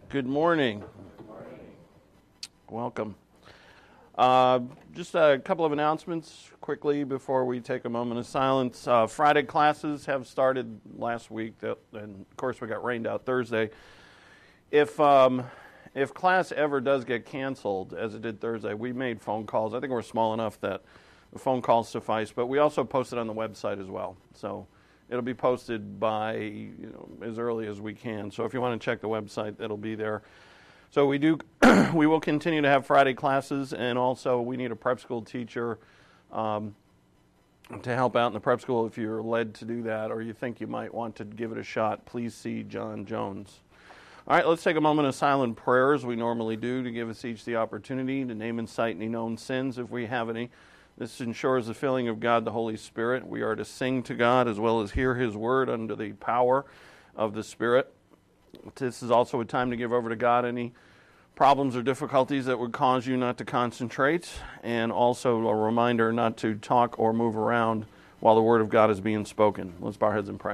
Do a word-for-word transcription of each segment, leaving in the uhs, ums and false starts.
Good morning. Welcome. Uh, just a couple of announcements quickly before we take a moment of silence. Uh, Friday classes have started last week, and of course we got rained out Thursday. If um, if class ever does get canceled, as it did Thursday, we made phone calls. I think we're small enough that the phone calls suffice, but we also posted on the website as well. So it'll be posted by you know as early as we can. So if you want to check the website, it'll be there. So we do. We will continue to have Friday classes, and also we need a prep school teacher um, to help out in the prep school. If you're led to do that, or you think you might want to give it a shot, please see John Jones. All right, let's take a moment of silent prayer, as we normally do, to give us each the opportunity to name and cite any known sins if we have any. This ensures the filling of God the Holy Spirit. We are to sing to God as well as hear His word under the power of the Spirit. This is also a time to give over to God any problems or difficulties that would cause you not to concentrate, and also a reminder not to talk or move around while the Word of God is being spoken. Let's bow our heads and pray.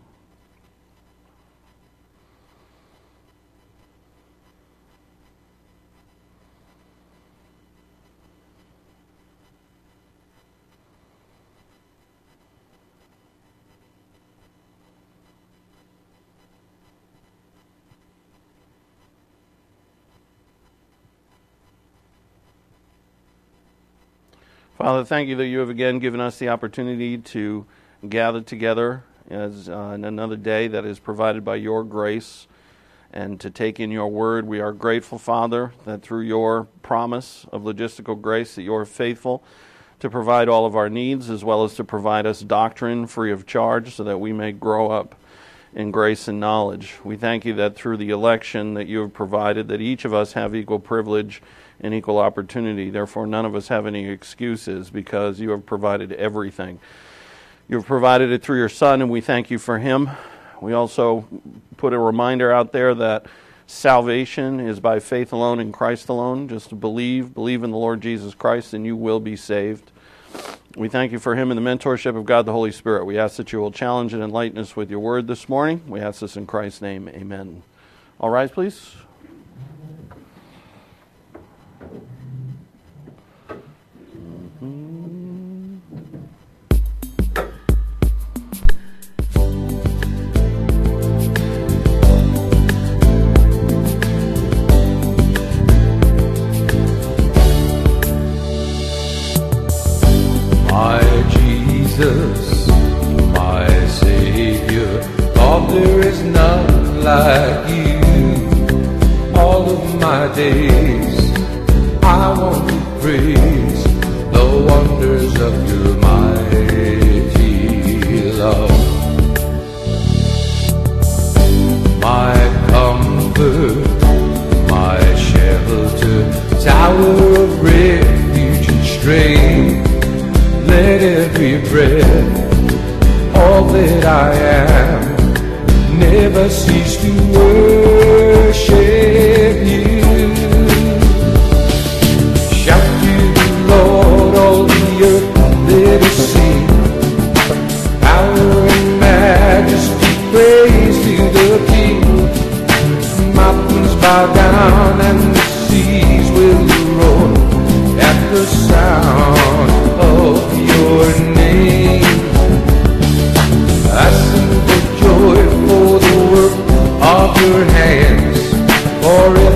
Father, thank you that you have again given us the opportunity to gather together as uh, in another day that is provided by your grace and to take in your word. We are grateful, Father, that through your promise of logistical grace that you are faithful to provide all of our needs as well as to provide us doctrine free of charge so that we may grow up in grace and knowledge. We thank you that through the election that you have provided that each of us have equal privilege and equal opportunity. Therefore, none of us have any excuses because you have provided everything. You have provided it through your Son, and we thank you for him. We also put a reminder out there that salvation is by faith alone in Christ alone. Just to believe, believe in the Lord Jesus Christ, and you will be saved. We thank you for him and the mentorship of God the Holy Spirit. We ask that you will challenge and enlighten us with your word this morning. We ask this in Christ's name. Amen. All rise, please. My Jesus, my Savior, Lord, there is none like you. All of my days, I want to praise the wonders of your mighty love. My comfort, my shelter, tower of refuge and strength. Let every breath, all that I am, never cease to worship you. Shout to the Lord, all the earth, let us sing. Power and majesty, praise to the King. Mountains bow down and the seas will roar at the sound of your name. I sing for joy for the work of your hands, forever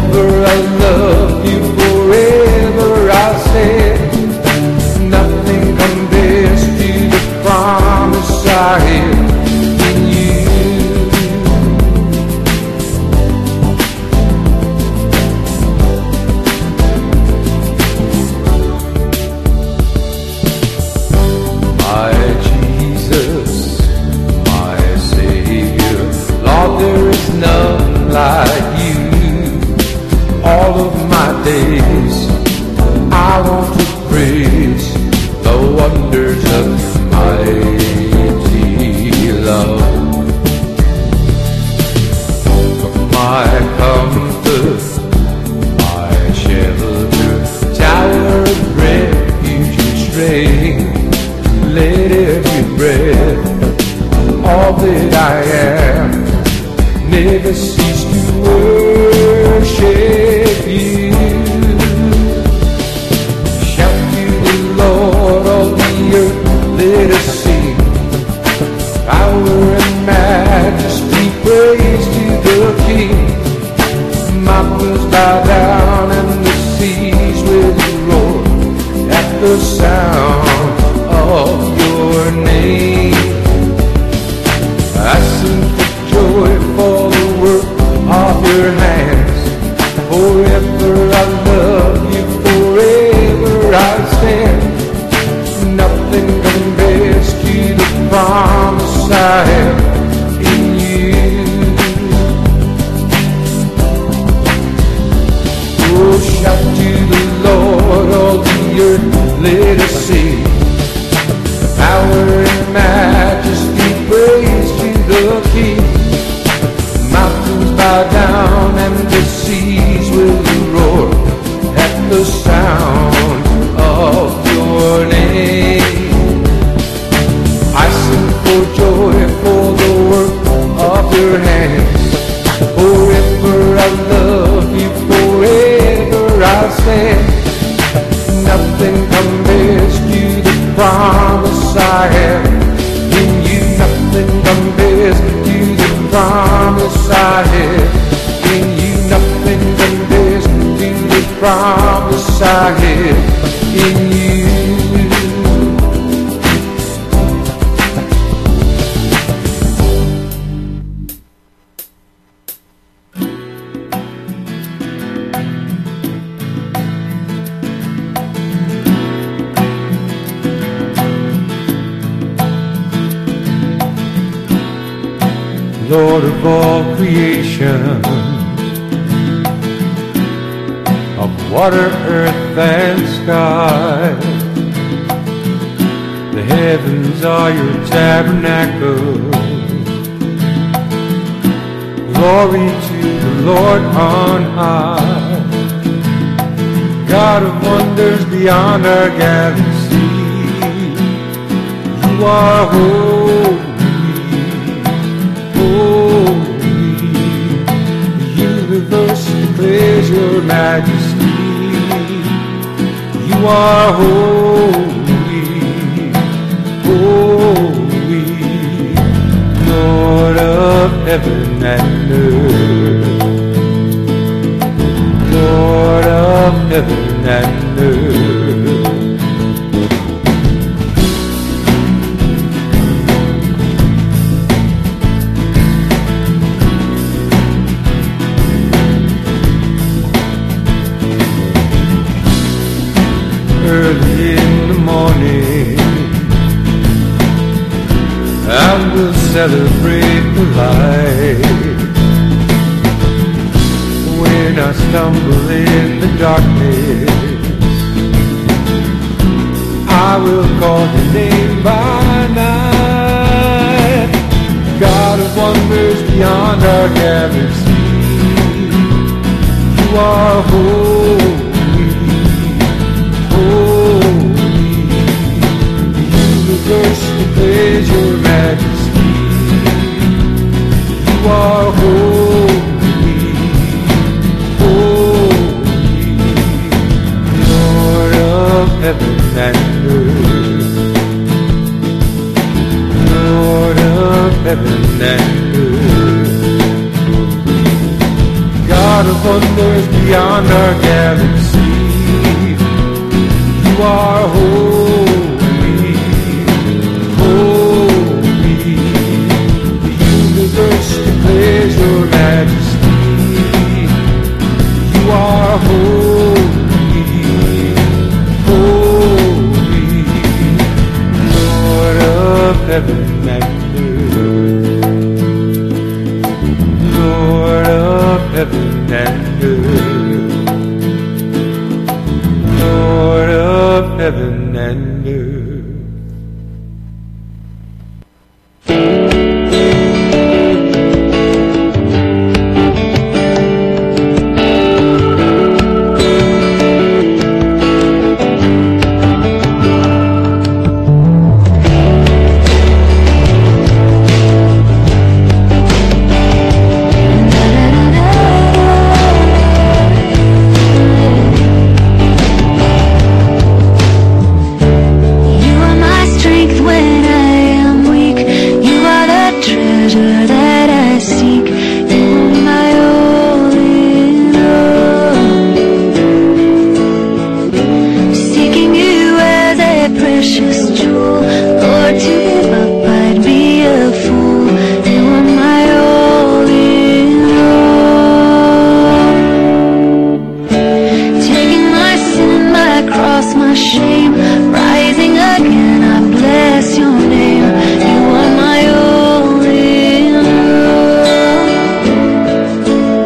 earth, let us sing. Power and majesty, praise to the King. Mountains bow down and the seas will roar at the sound of your name. I sing for joy for the work of your hands. Forever I love you, forever I'll stand. Nothing compares to the promise I have in you. Nothing compares to the promise I have in you. Nothing compares to the promise I have in you. Lord of all creation, of water, earth, and sky, the heavens are your tabernacle. Glory to the Lord on high, God of wonders beyond our galaxy. You are holy. Universe declares your majesty. You are holy, holy, Lord of heaven and earth, Lord of heaven and earth. Early in the morning, I will celebrate the light. When I stumble in the darkness, I will call your name by night. God of wonders beyond our galaxy, you are holy. Universe declares your majesty. You are holy, holy, Lord of heaven and earth, Lord of heaven and earth. God of wonders beyond our galaxy, you are holy. Declares your majesty. You are holy, holy, Lord of heaven and earth, Lord of heaven and earth, Lord of heaven and earth.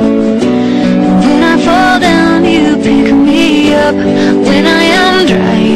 When I am dry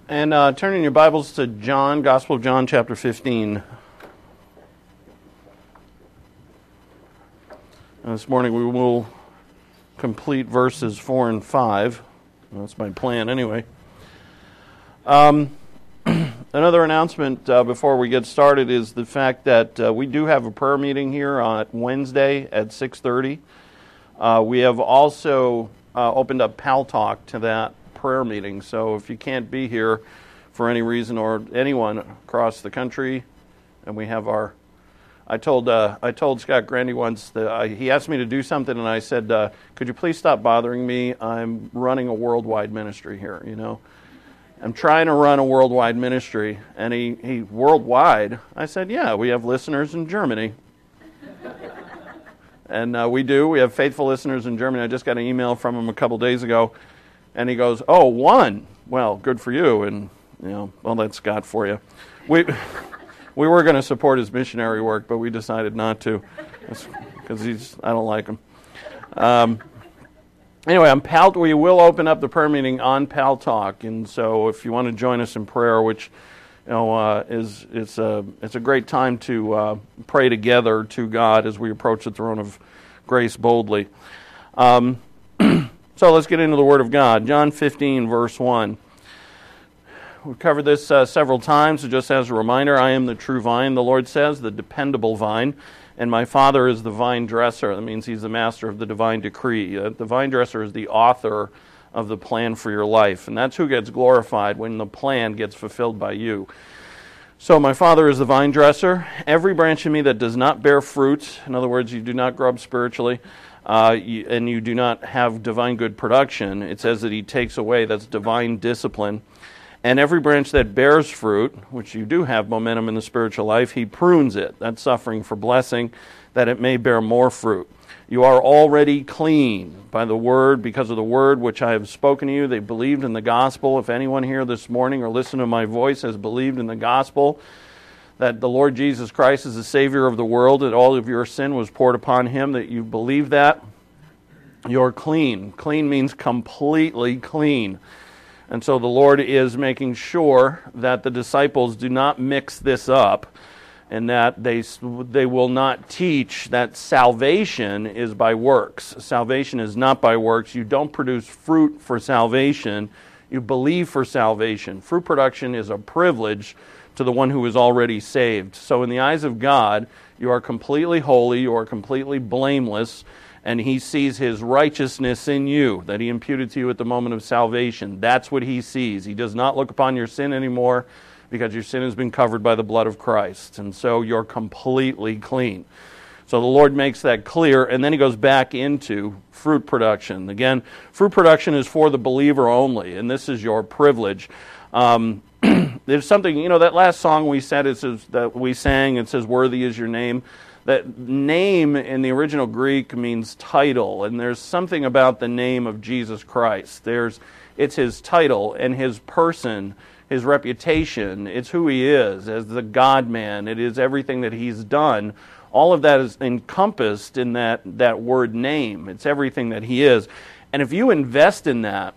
And uh, turning your Bibles to John, Gospel of John, chapter fifteen. And this morning we will complete verses four and five. Well, that's my plan anyway. Um, another announcement uh, before we get started is the fact that uh, we do have a prayer meeting here on Wednesday at six thirty. Uh, we have also uh, opened up Pal Talk to that prayer meeting, so if you can't be here for any reason, or anyone across the country, and we have our, I told uh, I told Scott Grandy once that I, he asked me to do something, and I said, uh, could you please stop bothering me? I'm running a worldwide ministry here, you know. I'm trying to run a worldwide ministry, and he, he worldwide, I said, yeah, we have listeners in Germany. And uh, we do, we have faithful listeners in Germany. I just got an email from him a couple days ago. And he goes, oh, one. Well, good for you. And, you know, well, that's God for you. We we were going to support his missionary work, but we decided not to because he's I don't like him. Um, anyway, on Pal, we will open up the prayer meeting on Pal Talk. And so if you want to join us in prayer, which, you know, uh, is it's a, it's a great time to uh, pray together to God as we approach the throne of grace boldly. Um So let's get into the Word of God. John fifteen, verse one. We've covered this uh, several times, so just as a reminder, I am the true vine, the Lord says, the dependable vine, and my Father is the vine dresser. That means He's the master of the divine decree. Uh, the vine dresser is the author of the plan for your life, and that's who gets glorified when the plan gets fulfilled by you. So my Father is the vine dresser. Every branch in me that does not bear fruit, in other words, you do not grow up spiritually, Uh, you, and you do not have divine good production, it says that He takes away. That's divine discipline. And every branch that bears fruit, which you do have momentum in the spiritual life, He prunes it. That's suffering for blessing, that it may bear more fruit. You are already clean by the word, because of the word which I have spoken to you. They believed in the gospel. If anyone here this morning or listen to my voice has believed in the gospel, that the Lord Jesus Christ is the Savior of the world, that all of your sin was poured upon Him, that you believe that, you're clean. Clean means completely clean. And so the Lord is making sure that the disciples do not mix this up, and that they they will not teach that salvation is by works. Salvation is not by works. You don't produce fruit for salvation. You believe for salvation. Fruit production is a privilege to the one who is already saved. So in the eyes of God, you are completely holy, you are completely blameless, and He sees His righteousness in you, that He imputed to you at the moment of salvation. That's what He sees. He does not look upon your sin anymore, because your sin has been covered by the blood of Christ. And so you're completely clean. So the Lord makes that clear, and then He goes back into fruit production. Again, fruit production is for the believer only, and this is your privilege. Um, There's something, you know, that last song we said, it says, that we sang, it says, worthy is your name. That name in the original Greek means title, and there's something about the name of Jesus Christ. There's, it's His title and His person, His reputation. It's who He is as the God-man. It is everything that He's done. All of that is encompassed in that, that word name. It's everything that He is. And if you invest in that,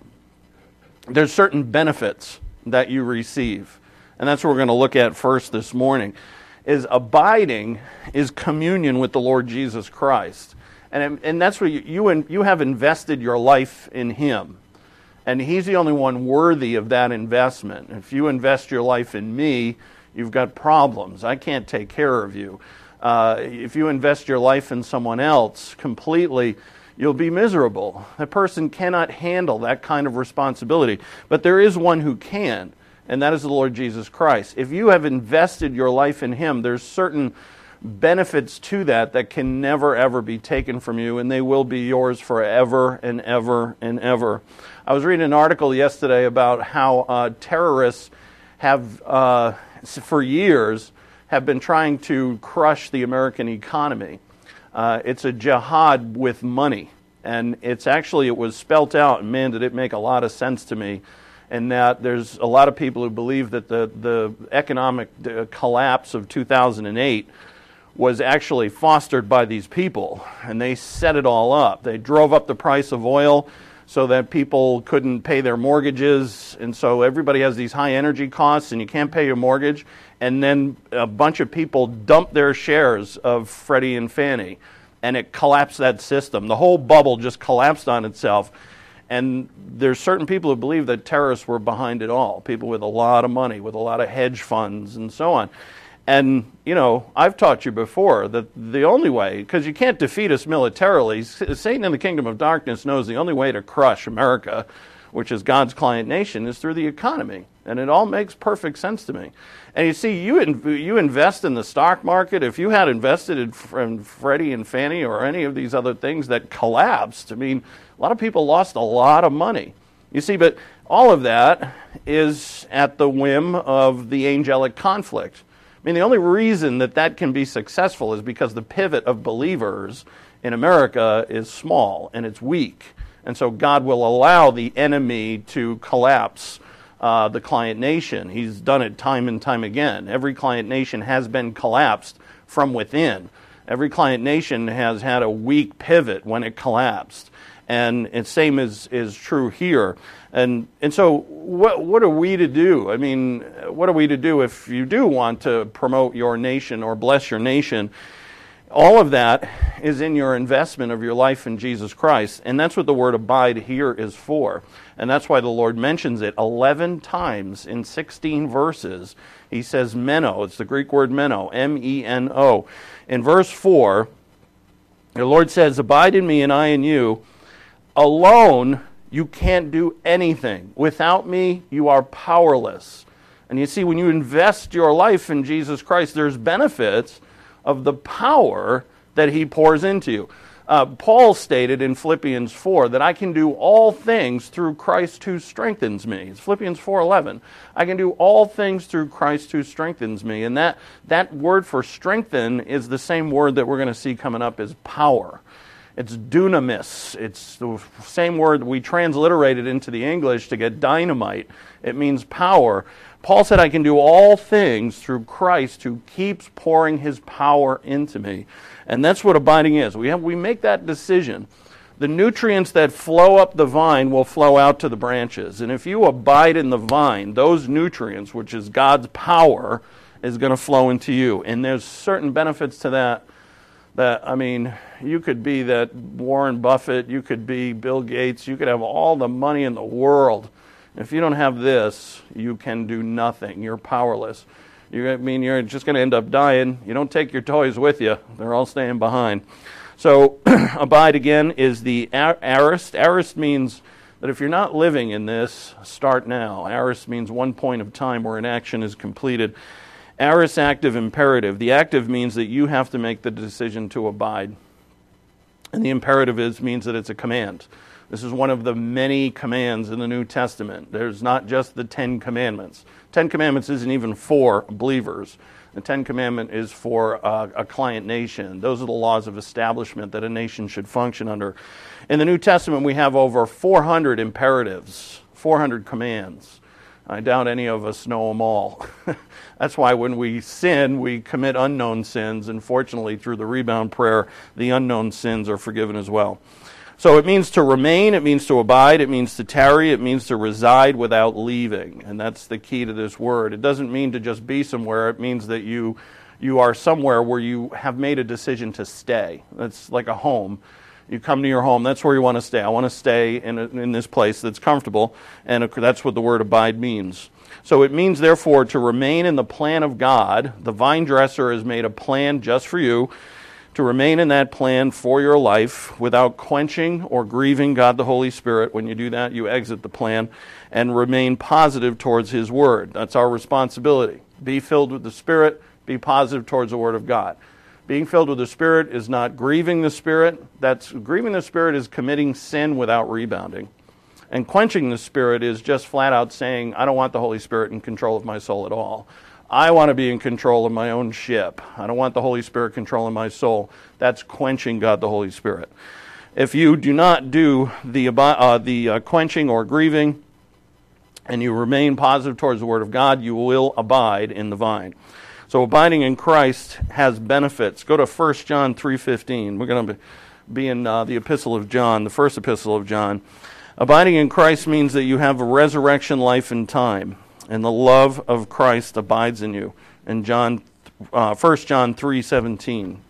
there's certain benefits that you receive. And that's what we're going to look at first this morning. Is abiding is communion with the Lord Jesus Christ. And, and that's where you, you, you have invested your life in Him. And He's the only one worthy of that investment. If you invest your life in me, you've got problems. I can't take care of you. Uh, if you invest your life in someone else completely, you'll be miserable. That person cannot handle that kind of responsibility. But there is one who can, and that is the Lord Jesus Christ. If you have invested your life in Him, there's certain benefits to that that can never, ever be taken from you, and they will be yours forever and ever and ever. I was reading an article yesterday about how uh, terrorists have, uh, for years, have been trying to crush the American economy. Uh, it's a jihad with money, and it's actually, it was spelt out, and man, did it make a lot of sense to me, and that there's a lot of people who believe that the, the economic collapse of two thousand eight was actually fostered by these people, and they set it all up. They drove up the price of oil so that people couldn't pay their mortgages, and so everybody has these high energy costs and you can't pay your mortgage, and then a bunch of people dumped their shares of Freddie and Fannie, and it collapsed that system. The whole bubble just collapsed on itself, and there's certain people who believe that terrorists were behind it all, people with a lot of money, with a lot of hedge funds and so on. And, you know, I've taught you before that the only way, because you can't defeat us militarily, Satan in the kingdom of darkness knows the only way to crush America, which is God's client nation, is through the economy. And it all makes perfect sense to me. And you see, you in, you invest in the stock market. If you had invested in, in Freddie and Fannie or any of these other things that collapsed, I mean, a lot of people lost a lot of money. You see, but all of that is at the whim of the angelic conflict. I mean, the only reason that that can be successful is because the pivot of believers in America is small and it's weak. And so God will allow the enemy to collapse uh, the client nation. He's done it time and time again. Every client nation has been collapsed from within. Every client nation has had a weak pivot when it collapsed. And the same is, is true here. And and so what what are we to do? I mean, what are we to do if you do want to promote your nation or bless your nation? All of that is in your investment of your life in Jesus Christ. And that's what the word abide here is for. And that's why the Lord mentions it eleven times in sixteen verses. He says meno. It's the Greek word meno, M E N O. In verse four, the Lord says, abide in me and I in you. Alone, you can't do anything. Without me, you are powerless. And you see, when you invest your life in Jesus Christ, there's benefits of the power that he pours into you. Uh, Paul stated in Philippians four that I can do all things through Christ who strengthens me. It's Philippians four eleven. I can do all things through Christ who strengthens me. And that, that word for strengthen is the same word that we're going to see coming up as power. It's dunamis. It's the same word we transliterated into the English to get dynamite. It means power. Paul said, I can do all things through Christ who keeps pouring his power into me. And that's what abiding is. We have we make that decision. The nutrients that flow up the vine will flow out to the branches. And if you abide in the vine, those nutrients, which is God's power, is going to flow into you. And there's certain benefits to that. That, I mean, you could be that Warren Buffett, you could be Bill Gates, you could have all the money in the world. If you don't have this, you can do nothing. You're powerless. You, I mean, you're just going to end up dying. You don't take your toys with you. They're all staying behind. So, abide again is the aorist. Aorist means that if you're not living in this, start now. Aorist means one point of time where an action is completed. Aorist active imperative. The active means that you have to make the decision to abide. And the imperative is means that it's a command. This is one of the many commands in the New Testament. There's not just the Ten Commandments. Ten Commandments isn't even for believers. The Ten Commandment is for uh, a client nation. Those are the laws of establishment that a nation should function under. In the New Testament, we have over four hundred imperatives, four hundred commands. I doubt any of us know them all. That's why when we sin, we commit unknown sins, and fortunately, through the rebound prayer, the unknown sins are forgiven as well. So it means to remain, it means to abide, it means to tarry, it means to reside without leaving. And that's the key to this word. It doesn't mean to just be somewhere, it means that you you are somewhere where you have made a decision to stay. That's like a home. You come to your home, that's where you want to stay. I want to stay in, a, in this place that's comfortable, and that's what the word abide means. So it means, therefore, to remain in the plan of God. The vine dresser has made a plan just for you, to remain in that plan for your life without quenching or grieving God the Holy Spirit. When you do that, you exit the plan and remain positive towards His Word. That's our responsibility. Be filled with the Spirit, be positive towards the Word of God. Being filled with the Spirit is not grieving the Spirit. That's grieving the Spirit is committing sin without rebounding. And quenching the Spirit is just flat out saying, I don't want the Holy Spirit in control of my soul at all. I want to be in control of my own ship. I don't want the Holy Spirit controlling my soul. That's quenching God the Holy Spirit. If you do not do the, uh, the uh, quenching or grieving, and you remain positive towards the Word of God, you will abide in the vine. So abiding in Christ has benefits. Go to First John three fifteen. We're going to be in uh, the epistle of John, the first epistle of John. Abiding in Christ means that you have a resurrection life in time, and the love of Christ abides in you. In John, uh, First John three seventeen.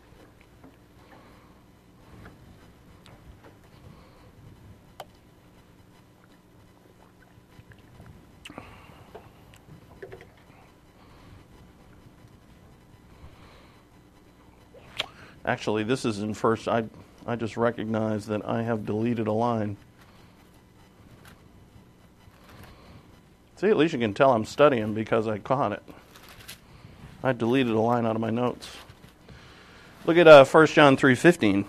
Actually, this is in first. I I just recognized that I have deleted a line. See, at least you can tell I'm studying because I caught it. I deleted a line out of my notes. Look at uh, First John three fifteen.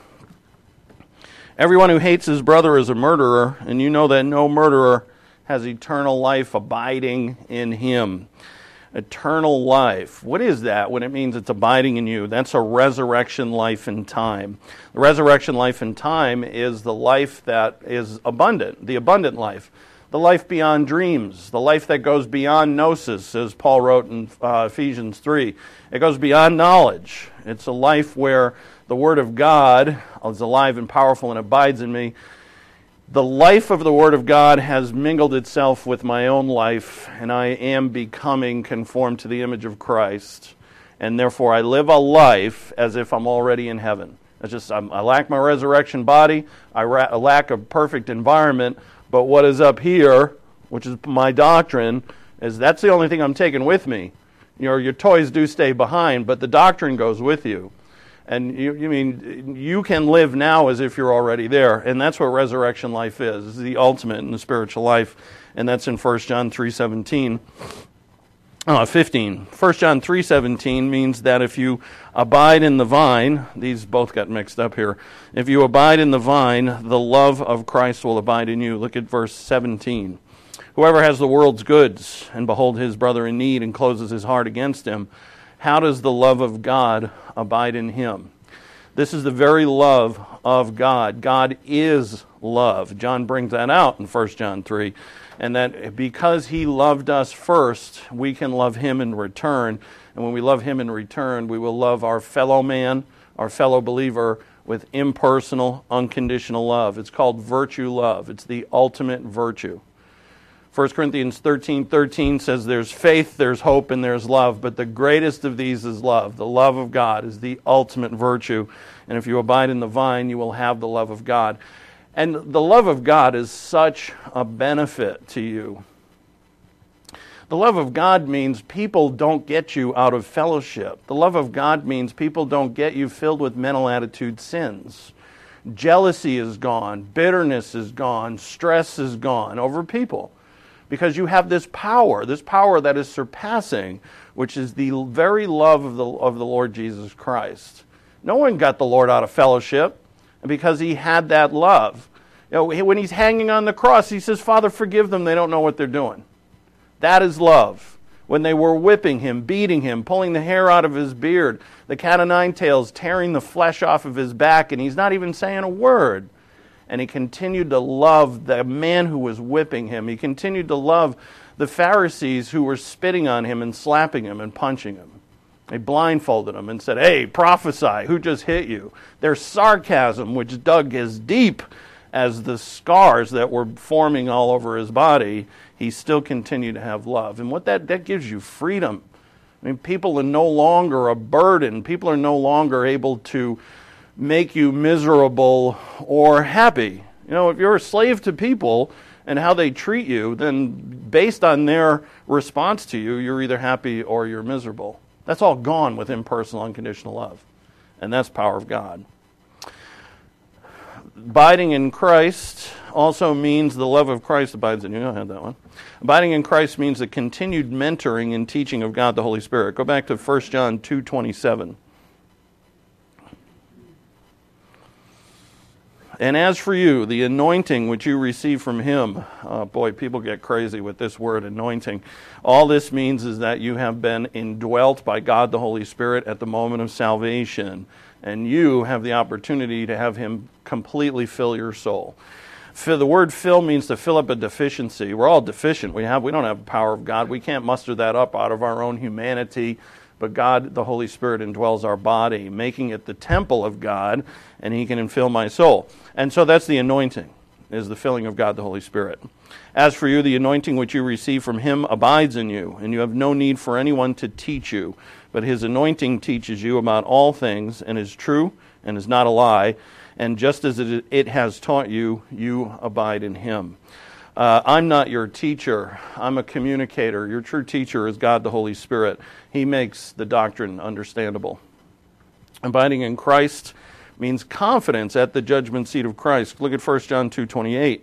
Everyone who hates his brother is a murderer, and you know that no murderer has eternal life abiding in him. Eternal life. What is that when it means it's abiding in you? That's a resurrection life in time. The resurrection life in time is the life that is abundant, the abundant life. The life beyond dreams, the life that goes beyond gnosis, as Paul wrote in uh, Ephesians three. It goes beyond knowledge. It's a life where the Word of God is alive and powerful and abides in me. The life of the Word of God has mingled itself with my own life, and I am becoming conformed to the image of Christ. And therefore, I live a life as if I'm already in heaven. It's just I'm, I lack my resurrection body. I, ra- I lack a perfect environment. But what is up here, which is my doctrine, is that's the only thing I'm taking with me. Your your toys do stay behind, but the doctrine goes with you. And you, you mean you can live now as if you're already there. And that's what resurrection life is. It's the ultimate in the spiritual life. And that's in First John three seventeen. Uh, fifteen. First John three seventeen means that if you abide in the vine, these both got mixed up here. If you abide in the vine, the love of Christ will abide in you. Look at verse seventeen. Whoever has the world's goods and behold his brother in need and closes his heart against him, how does the love of God abide in him? This is the very love of God. God is love. John brings that out in First John three. And that because he loved us first, we can love him in return. And when we love him in return, we will love our fellow man, our fellow believer, with impersonal, unconditional love. It's called virtue love. It's the ultimate virtue. First Corinthians thirteen thirteen says there's faith, there's hope, and there's love. But the greatest of these is love. The love of God is the ultimate virtue. And if you abide in the vine, you will have the love of God. And the love of God is such a benefit to you. The love of God means people don't get you out of fellowship. The love of God means people don't get you filled with mental attitude sins. Jealousy is gone. Bitterness is gone. Stress is gone over people. Because you have this power, this power that is surpassing, which is the very love of the, of the Lord Jesus Christ. No one got the Lord out of fellowship because he had that love. You know, when he's hanging on the cross, he says, Father, forgive them, they don't know what they're doing. That is love. When they were whipping him, beating him, pulling the hair out of his beard, the cat o' nine tails tearing the flesh off of his back, and he's not even saying a word. And he continued to love the man who was whipping him. He continued to love the Pharisees who were spitting on him and slapping him and punching him. They blindfolded him and said, hey, prophesy, who just hit you? Their sarcasm, which dug as deep as the scars that were forming all over his body, he still continued to have love. And what that, that gives you freedom. I mean, people are no longer a burden. People are no longer able to make you miserable or happy. You know, if you're a slave to people and how they treat you, then based on their response to you, you're either happy or you're miserable. That's all gone with impersonal, unconditional love. And that's the power of God. Abiding in Christ also means the love of Christ abides in you. I had that one. Abiding in Christ means the continued mentoring and teaching of God the Holy Spirit. Go back to First John two twenty-seven. And as for you, the anointing which you receive from him, oh boy, people get crazy with this word, anointing. All this means is that you have been indwelt by God the Holy Spirit at the moment of salvation. And you have the opportunity to have him completely fill your soul. The word fill means to fill up a deficiency. We're all deficient. We have we don't have the power of God. We can't muster that up out of our own humanity. But God, the Holy Spirit, indwells our body, making it the temple of God, and he can infill my soul. And so that's the anointing. is the filling of God the Holy Spirit. As for you, the anointing which you receive from him abides in you, and you have no need for anyone to teach you, but his anointing teaches you about all things, and is true, and is not a lie, and just as it, it has taught you, you abide in him. Uh, I'm not your teacher. I'm a communicator. Your true teacher is God the Holy Spirit. He makes the doctrine understandable. Abiding in Christ means confidence at the judgment seat of Christ. Look at First John two twenty-eight.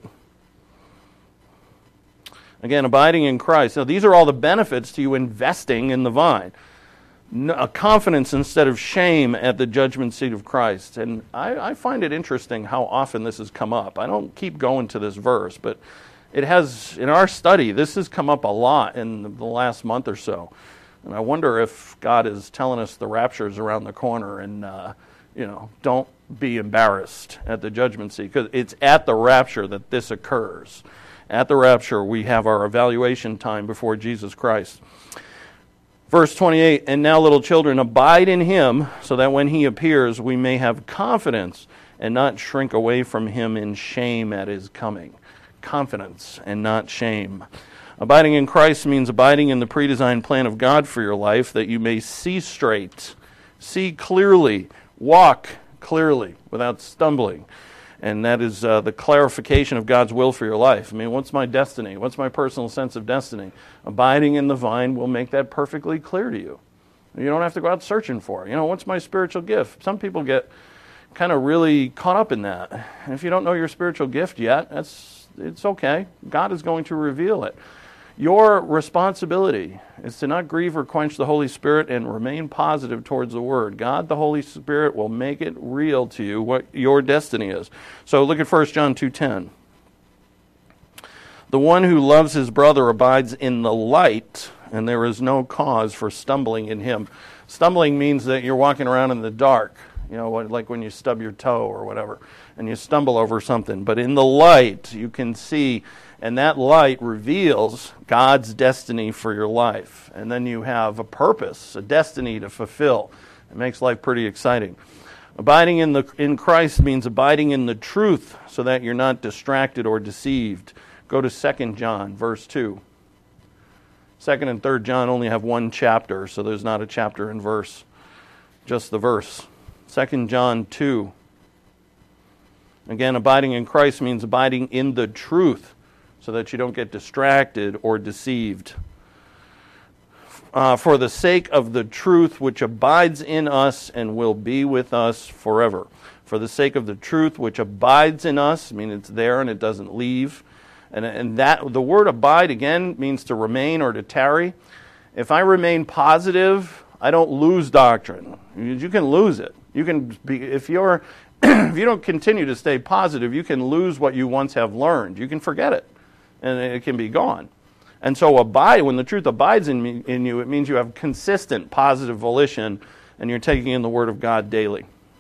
Again, abiding in Christ. Now, these are all the benefits to you investing in the vine. No, a confidence instead of shame at the judgment seat of Christ. And I, I find it interesting how often this has come up. I don't keep going to this verse, but it has, in our study, this has come up a lot in the last month or so. And I wonder if God is telling us the rapture is around the corner and, uh, you know, don't be embarrassed at the judgment seat, because it's at the rapture that this occurs. At the rapture, we have our evaluation time before Jesus Christ. Verse twenty-eight, and now, little children, abide in him, so that when he appears, we may have confidence and not shrink away from him in shame at his coming. Confidence and not shame. Abiding in Christ means abiding in the predesigned plan of God for your life, that you may see straight, see clearly, walk clearly without stumbling. And that is uh, the clarification of God's will for your life. I mean, what's my destiny? What's my personal sense of destiny? Abiding in the vine will make that perfectly clear to you. You don't have to go out searching for it. You know, what's my spiritual gift? Some people get kind of really caught up in that. And if you don't know your spiritual gift yet, that's it's okay. God is going to reveal it. Your responsibility is to not grieve or quench the Holy Spirit and remain positive towards the Word. God, the Holy Spirit, will make it real to you what your destiny is. So look at First John two ten. The one who loves his brother abides in the light, and there is no cause for stumbling in him. Stumbling means that you're walking around in the dark, you know, like when you stub your toe or whatever, and you stumble over something. But in the light, you can see. And that light reveals God's destiny for your life. And then you have a purpose, a destiny to fulfill. It makes life pretty exciting. Abiding in the in Christ means abiding in the truth so that you're not distracted or deceived. Go to Second John, verse two. Second and Third John only have one chapter, so there's not a chapter and verse, just the verse. Second John two. Again, abiding in Christ means abiding in the truth, so that you don't get distracted or deceived. Uh, for the sake of the truth which abides in us and will be with us forever. For the sake of the truth which abides in us, I mean, it's there and it doesn't leave. And, and that the word abide, again, means to remain or to tarry. If I remain positive, I don't lose doctrine. You can lose it. You can be, if you're, if you don't continue to stay positive, you can lose what you once have learned. You can forget it. And it can be gone. And so abide, when the truth abides in, me, in you, it means you have consistent positive volition and you're taking in the Word of God daily.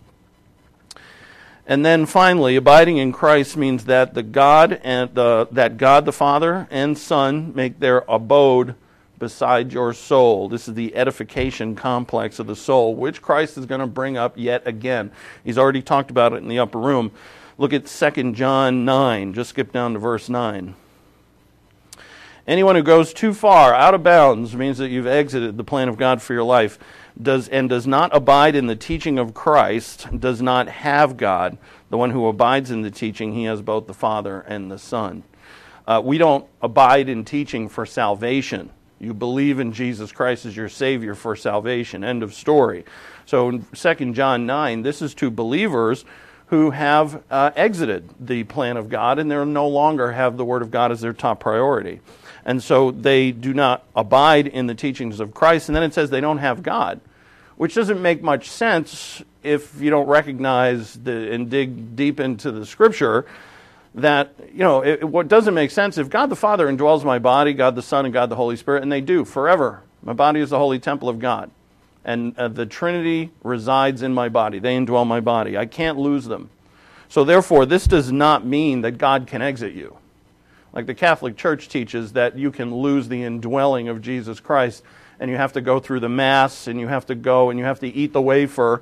And then finally, abiding in Christ means that the God and the, that God the Father and Son make their abode beside your soul. This is the edification complex of the soul, which Christ is going to bring up yet again. He's already talked about it in the upper room. Look at Second John nine. Just skip down to verse nine. Anyone who goes too far, out of bounds, means that you've exited the plan of God for your life, does and does not abide in the teaching of Christ, does not have God. The one who abides in the teaching, he has both the Father and the Son. Uh, we don't abide in teaching for salvation. You believe in Jesus Christ as your Savior for salvation. End of story. So in Second John nine, this is to believers who have uh, exited the plan of God and they no longer have the Word of God as their top priority. And so they do not abide in the teachings of Christ. And then it says they don't have God, which doesn't make much sense if you don't recognize the, and dig deep into the Scripture that, you know, it, what doesn't make sense, if God the Father indwells my body, God the Son, and God the Holy Spirit, and they do forever. My body is the holy temple of God. And uh, the Trinity resides in my body. They indwell my body. I can't lose them. So therefore, this does not mean that God can exit you. Like the Catholic Church teaches that you can lose the indwelling of Jesus Christ and you have to go through the Mass and you have to go and you have to eat the wafer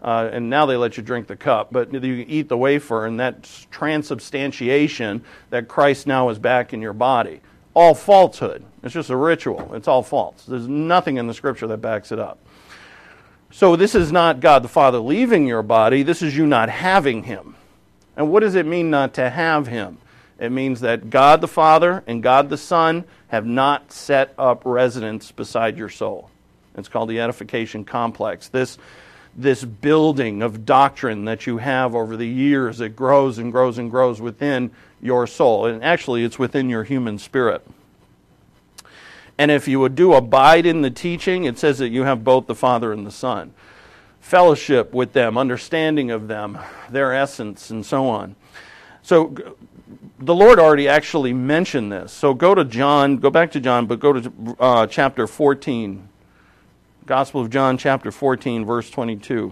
Uh, and now they let you drink the cup, but you eat the wafer, and that's transubstantiation that Christ now is back in your body. All falsehood. It's just a ritual. It's all false. There's nothing in the Scripture that backs it up. So this is not God the Father leaving your body. This is you not having Him. And what does it mean not to have Him? It means that God the Father and God the Son have not set up residence beside your soul. It's called the edification complex. This This building of doctrine that you have over the years, it grows and grows and grows within your soul. And actually, it's within your human spirit. And if you would do abide in the teaching, it says that you have both the Father and the Son. Fellowship with them, understanding of them, their essence, and so on. So the Lord already actually mentioned this. So go to John, go back to John, but go to uh, chapter fourteen. Gospel of John, chapter fourteen, verse twenty-two.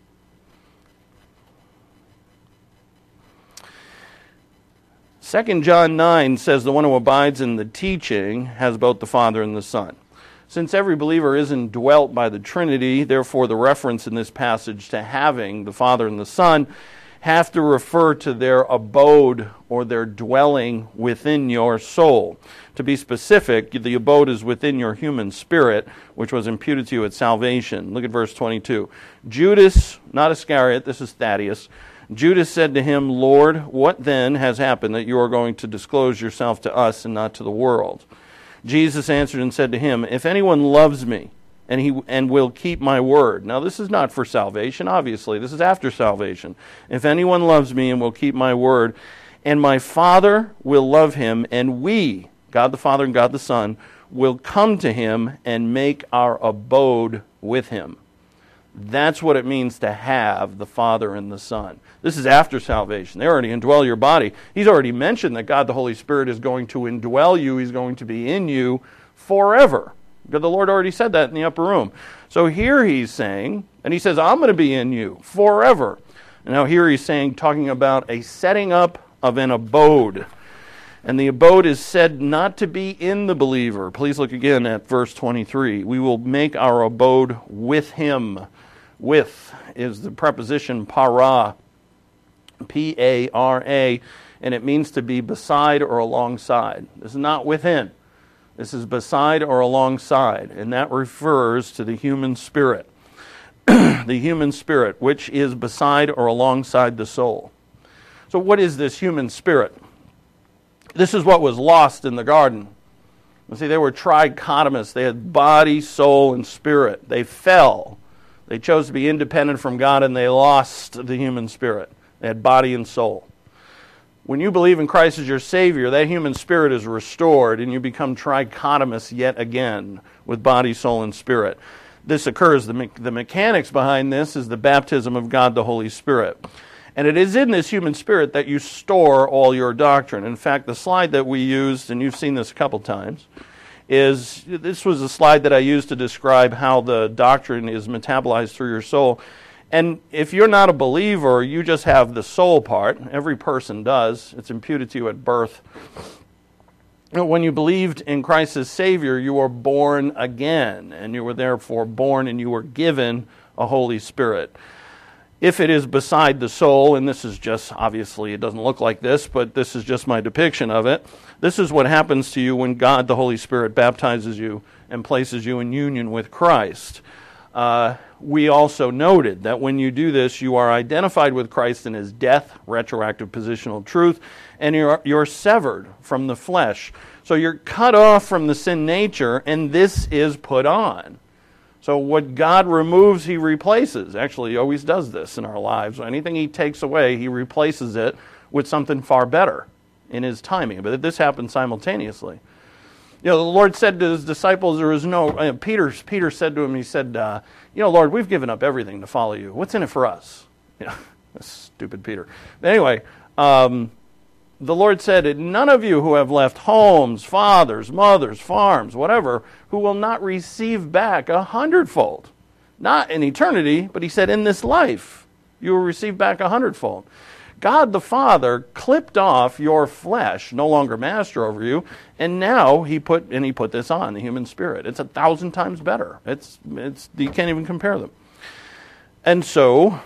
Second John nine says, the one who abides in the teaching has both the Father and the Son. Since every believer is indwelt by the Trinity, therefore the reference in this passage to having the Father and the Son have to refer to their abode or their dwelling within your soul. To be specific, the abode is within your human spirit, which was imputed to you at salvation. Look at verse twenty-two. Judas, not Iscariot, this is Thaddeus. Judas said to him, Lord, what then has happened that you are going to disclose yourself to us and not to the world? Jesus answered and said to him, if anyone loves me, and he and will keep my word. Now this is not for salvation, obviously. This is after salvation. If anyone loves me and will keep my word, and my Father will love him, and we, God the Father and God the Son, will come to him and make our abode with him. That's what it means to have the Father and the Son. This is after salvation. They already indwell your body. He's already mentioned that God the Holy Spirit is going to indwell you. He's going to be in you forever. The Lord already said that in the upper room. So here he's saying, and he says, I'm going to be in you forever. And now here he's saying, talking about a setting up of an abode. And the abode is said not to be in the believer. Please look again at verse twenty-three. We will make our abode with him. With is the preposition para, P A R A, and it means to be beside or alongside. This is not within. This is beside or alongside, and that refers to the human spirit. The human spirit, which is beside or alongside the soul. So what is this human spirit? This is what was lost in the garden. You see, they were trichotomous. They had body, soul, and spirit. They fell. They chose to be independent from God, and they lost the human spirit. They had body and soul. When you believe in Christ as your Savior, that human spirit is restored, and you become trichotomous yet again with body, soul, and spirit. This occurs, the, me- the mechanics behind this is the baptism of God the Holy Spirit. And it is in this human spirit that you store all your doctrine. In fact, the slide that we used, and you've seen this a couple times, is this was a slide that I used to describe how the doctrine is metabolized through your soul. And if you're not a believer, you just have the soul part. Every person does. It's imputed to you at birth. When you believed in Christ as Savior, you were born again, and you were therefore born and you were given a Holy Spirit. If it is beside the soul, and this is just, obviously it doesn't look like this, but this is just my depiction of it. This is what happens to you when God, the Holy Spirit, baptizes you and places you in union with Christ. Uh, we also noted that when you do this, you are identified with Christ in his death, retroactive positional truth, and you're, you're severed from the flesh. So you're cut off from the sin nature, and this is put on. So what God removes, he replaces. Actually, he always does this in our lives. Anything he takes away, he replaces it with something far better in his timing. But this happens simultaneously. You know, the Lord said to his disciples, there is no, uh, Peter, Peter said to him, he said, uh, you know, Lord, we've given up everything to follow you. What's in it for us? You know, stupid Peter. But anyway, um, the Lord said, none of you who have left homes, fathers, mothers, farms, whatever, who will not receive back a hundredfold. Not in eternity, but he said in this life, you will receive back a hundredfold. God the Father clipped off your flesh, no longer master over you, and now he put and he put this on, the human spirit. It's a thousand times better. It's it's you can't even compare them. And so,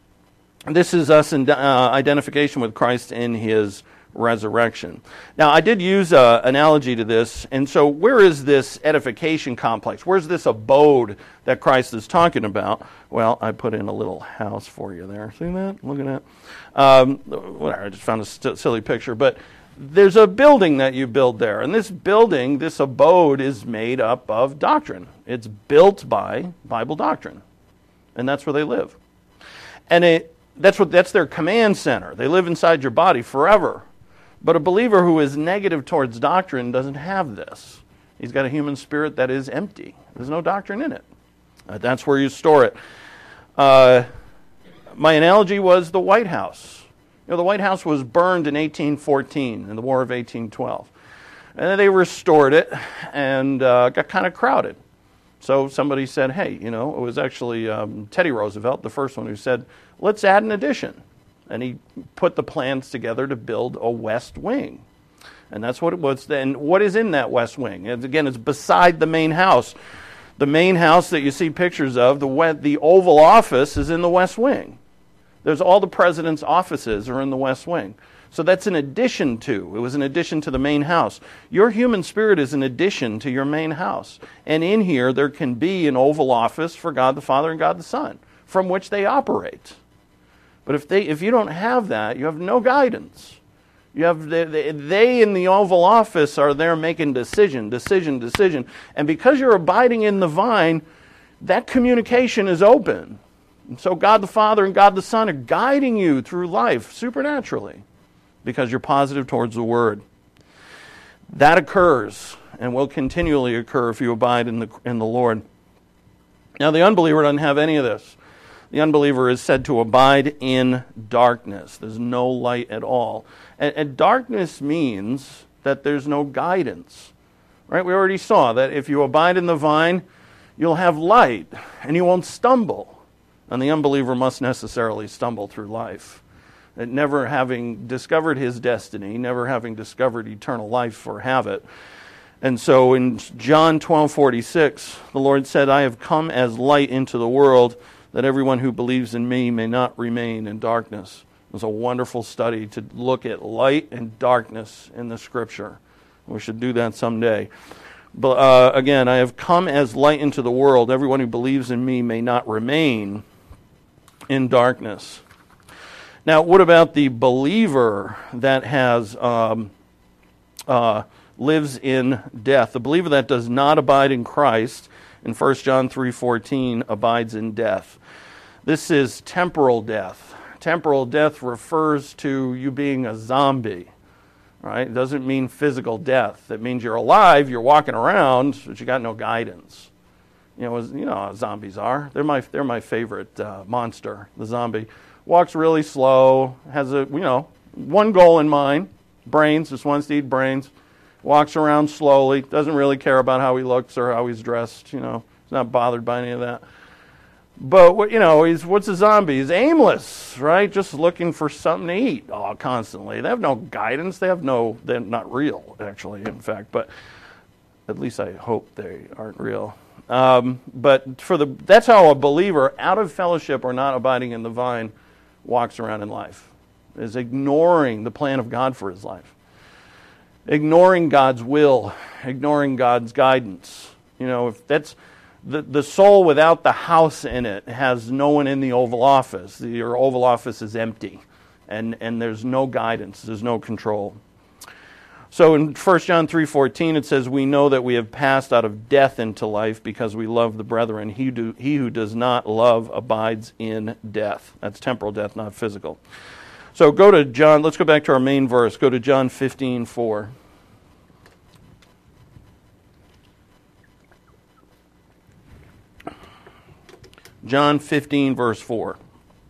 this is us in uh, identification with Christ in his resurrection. Now, I did use an analogy to this, and so where is this edification complex? Where's this abode that Christ is talking about? Well, I put in a little house for you there. See that? Look at that. Um, whatever, I just found a st- silly picture, but there's a building that you build there, and this building, this abode, is made up of doctrine. It's built by Bible doctrine, and that's where they live. And it, that's what that's their command center. They live inside your body forever. But a believer who is negative towards doctrine doesn't have this. He's got a human spirit that is empty. There's no doctrine in it. Uh, that's where you store it. Uh, my analogy was the White House. You know, the White House was burned in eighteen fourteen in the War of eighteen twelve. And then they restored it and uh, got kind of crowded. So somebody said, hey, you know, it was actually um, Teddy Roosevelt, the first one, who said, let's add an addition. And he put the plans together to build a west wing. And that's what it was then. What is in that west wing? And again, it's beside the main house. The main house that you see pictures of, the the Oval Office, is in the west wing. There's all the president's offices are in the west wing. So that's an addition to. It was an addition to the main house. Your human spirit is an addition to your main house. And in here, there can be an Oval Office for God the Father and God the Son, from which they operate. But if they, if you don't have that, you have no guidance. You have they, they, they in the Oval Office are there making decision, decision, decision. And because you're abiding in the vine, that communication is open. And so God the Father and God the Son are guiding you through life supernaturally because you're positive towards the Word. That occurs and will continually occur if you abide in the in the Lord. Now the unbeliever doesn't have any of this. The unbeliever is said to abide in darkness. There's no light at all. And, and darkness means that there's no guidance. Right? We already saw that if you abide in the vine, you'll have light and you won't stumble. And the unbeliever must necessarily stumble through life. And never having discovered his destiny, never having discovered eternal life or have it. And so in John twelve forty-six, the Lord said, I have come as light into the world, that everyone who believes in me may not remain in darkness. It was a wonderful study to look at light and darkness in the Scripture. We should do that someday. But uh, again, I have come as light into the world. Everyone who believes in me may not remain in darkness. Now, what about the believer that has um, uh, lives in death? The believer that does not abide in Christ, in First John three fourteen, abides in death. This is temporal death. Temporal death refers to you being a zombie, right? It doesn't mean physical death. It means you're alive, you're walking around, but you got no guidance. You know, as, you know how zombies are. They're my they're my favorite uh, monster. The zombie walks really slow, has a you know one goal in mind: brains. Just wants to eat brains. Walks around slowly, doesn't really care about how he looks or how he's dressed, you know. He's not bothered by any of that. But, what you know, he's what's a zombie? He's aimless, right? Just looking for something to eat oh, constantly. They have no guidance. They have no, they're not real, actually, in fact. But at least I hope they aren't real. Um, but for the that's how a believer, out of fellowship or not abiding in the vine, walks around in life, is ignoring the plan of God for his life. Ignoring God's will, ignoring God's guidance. You know, if that's the the soul without the house in it has no one in the Oval Office. The, your Oval Office is empty, and and there's no guidance, there's no control. So in First John three fourteen it says, we know that we have passed out of death into life because we love the brethren. He do he who does not love abides in death. That's temporal death, not physical. So go to John, let's go back to our main verse. Go to John fifteen four. John fifteen, verse four.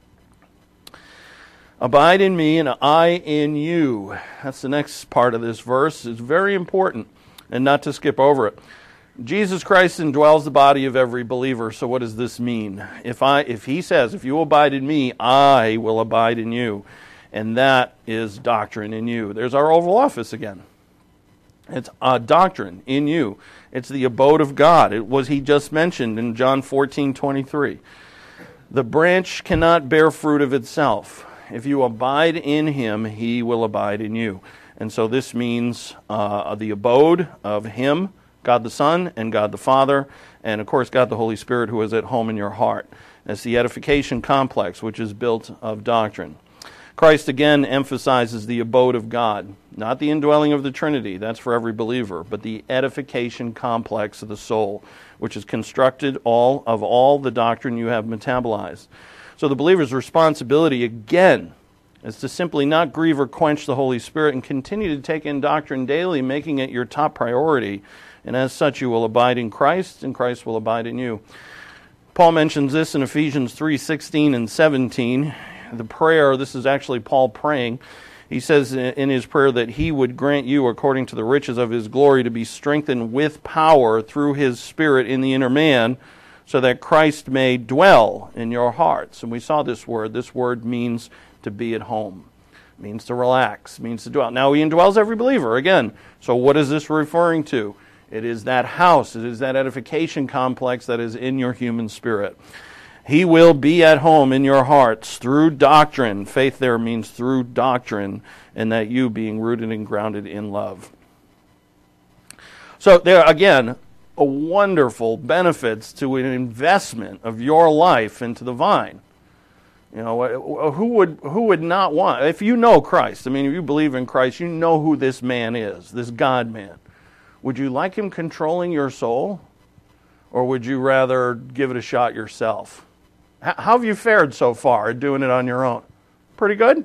Abide in me and I in you. That's the next part of this verse. It's very important, and not to skip over it. Jesus Christ indwells the body of every believer. So what does this mean? If I, if he says, if you abide in me, I will abide in you. And that is doctrine in you. There's our Oval Office again. It's a doctrine in you. It's the abode of God. It was he just mentioned in John fourteen twenty-three. The branch cannot bear fruit of itself. If you abide in him, he will abide in you. And so this means uh, the abode of him, God the Son, and God the Father, and of course God the Holy Spirit, who is at home in your heart. That's the edification complex, which is built of doctrine. Christ again emphasizes the abode of God, not the indwelling of the Trinity, that's for every believer, but the edification complex of the soul, which is constructed all of all the doctrine you have metabolized. So the believer's responsibility, again, is to simply not grieve or quench the Holy Spirit and continue to take in doctrine daily, making it your top priority. And as such, you will abide in Christ, and Christ will abide in you. Paul mentions this in Ephesians three sixteen and seventeen. The prayer, this is actually Paul praying. He says in his prayer that he would grant you, according to the riches of his glory, to be strengthened with power through his Spirit in the inner man, so that Christ may dwell in your hearts. And we saw this word. This word means to be at home. It means to relax. It means to dwell. Now, he indwells every believer, again. So what is this referring to? It is that house. It is that edification complex that is in your human spirit. He will be at home in your hearts through doctrine. Faith there means through doctrine, and that you being rooted and grounded in love. So there, again, a wonderful benefits to an investment of your life into the vine. You know, who would who would not want, if you know Christ, I mean, if you believe in Christ, you know who this man is, this God-man. Would you like him controlling your soul? Or would you rather give it a shot yourself? How have you fared so far doing it on your own? Pretty good?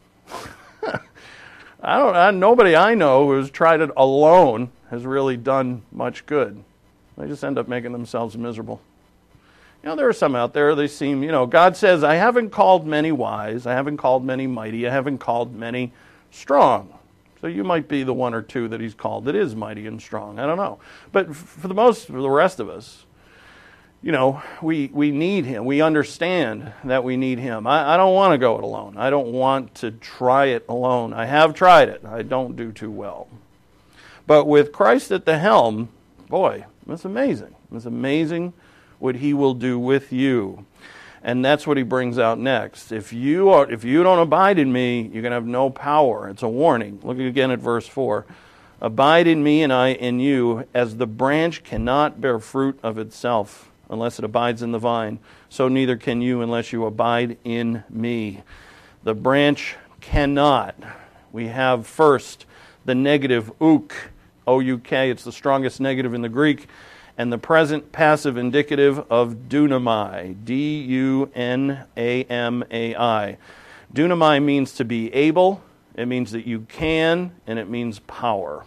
I don't. I, nobody I know who's tried it alone has really done much good. They just end up making themselves miserable. You know, there are some out there, they seem, you know, God says, I haven't called many wise, I haven't called many mighty, I haven't called many strong. So you might be the one or two that he's called that is mighty and strong. I don't know. But for the most, for the rest of us, you know, we, we need him. We understand that we need him. I, I don't want to go it alone. I don't want to try it alone. I have tried it. I don't do too well. But with Christ at the helm, boy, that's amazing. It's amazing what he will do with you. And that's what he brings out next. If you are, if you don't abide in me, you're going to have no power. It's a warning. Look again at verse four. Abide in me and I in you, as the branch cannot bear fruit of itself unless it abides in the vine, so neither can you unless you abide in me. The branch cannot. We have first the negative uk, O U K. It's the strongest negative in the Greek. And the present passive indicative of dunamai, D U N A M A I. Dunamai means to be able, it means that you can, and it means power.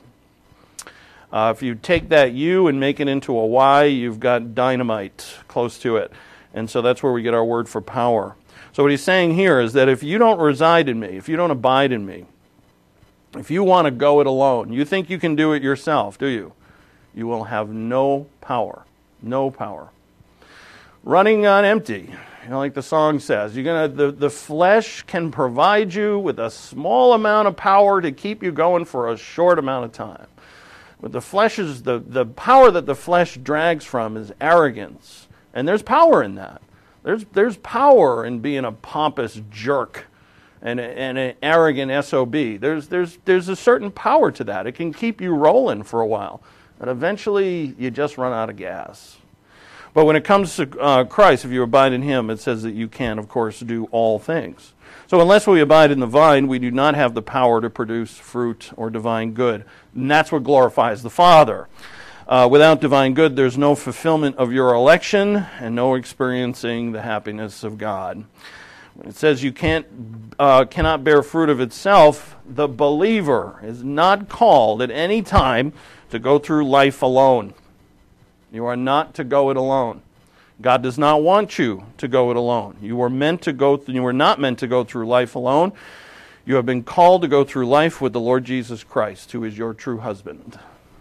Uh, if you take that U and make it into a Y, you've got dynamite close to it. And so that's where we get our word for power. So what he's saying here is that if you don't reside in me, if you don't abide in me, if you want to go it alone, you think you can do it yourself, do you? You will have no power. No power. Running on empty, you know, like the song says. You're gonna the, the flesh can provide you with a small amount of power to keep you going for a short amount of time. But the flesh is the, the power that the flesh drags from is arrogance. And there's power in that. There's there's power in being a pompous jerk and, and an arrogant S O B. There's there's there's a certain power to that. It can keep you rolling for a while. But eventually you just run out of gas. But when it comes to uh, Christ, if you abide in him, it says that you can, of course, do all things. So unless we abide in the vine, we do not have the power to produce fruit or divine good. And that's what glorifies the Father. Uh, without divine good, there's no fulfillment of your election and no experiencing the happiness of God. When it says you can't, uh, cannot bear fruit of itself, the believer is not called at any time to go through life alone. You are not to go it alone. God does not want you to go it alone. You were meant to go. Th- you were not meant to go through life alone. You have been called to go through life with the Lord Jesus Christ, who is your true husband.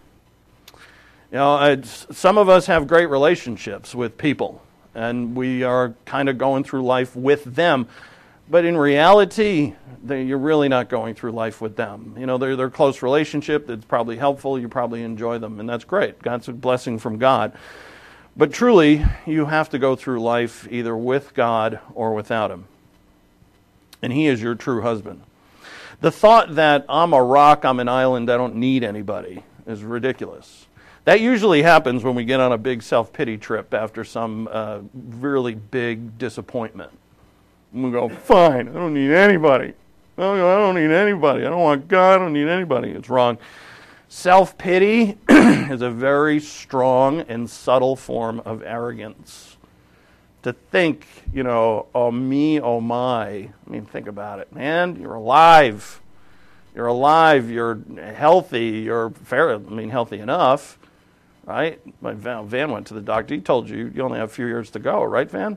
You know, it's, some of us have great relationships with people, and we are kind of going through life with them. But in reality, they, you're really not going through life with them. You know, they're they're a close relationship. That's probably helpful. You probably enjoy them, and that's great. God's a blessing from God. But truly, you have to go through life either with God or without Him. And He is your true husband. The thought that I'm a rock, I'm an island, I don't need anybody is ridiculous. That usually happens when we get on a big self-pity trip after some uh, really big disappointment. And we go, fine, I don't need anybody. I don't need anybody. I don't want God, I don't need anybody. It's wrong. Self-pity is a very strong and subtle form of arrogance. To think, you know, oh me, oh my. I mean, think about it, man. You're alive. You're alive. You're healthy. You're fair. I mean, healthy enough, right? My Van, Van went to the doctor. He told you you only have a few years to go, right, Van?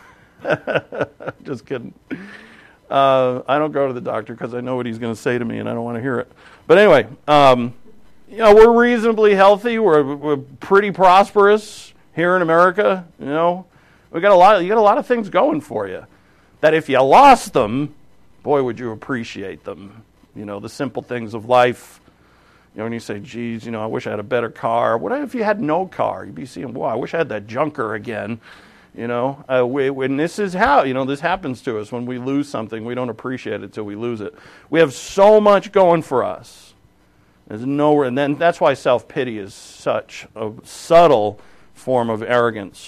Just kidding. Uh, I don't go to the doctor because I know what he's going to say to me, and I don't want to hear it. But anyway, um, you know, we're reasonably healthy. We're, we're pretty prosperous here in America. You know, we got a lot. You got a lot of things going for you. That if you lost them, boy, would you appreciate them. You know, the simple things of life. You know, when you say, geez, you know, I wish I had a better car. What if you had no car? You'd be seeing, boy, I wish I had that junker again. You know, uh, we, when this is how, you know, this happens to us. When we lose something, we don't appreciate it till we lose it. We have so much going for us. There's nowhere, and then that's why self-pity is such a subtle form of arrogance.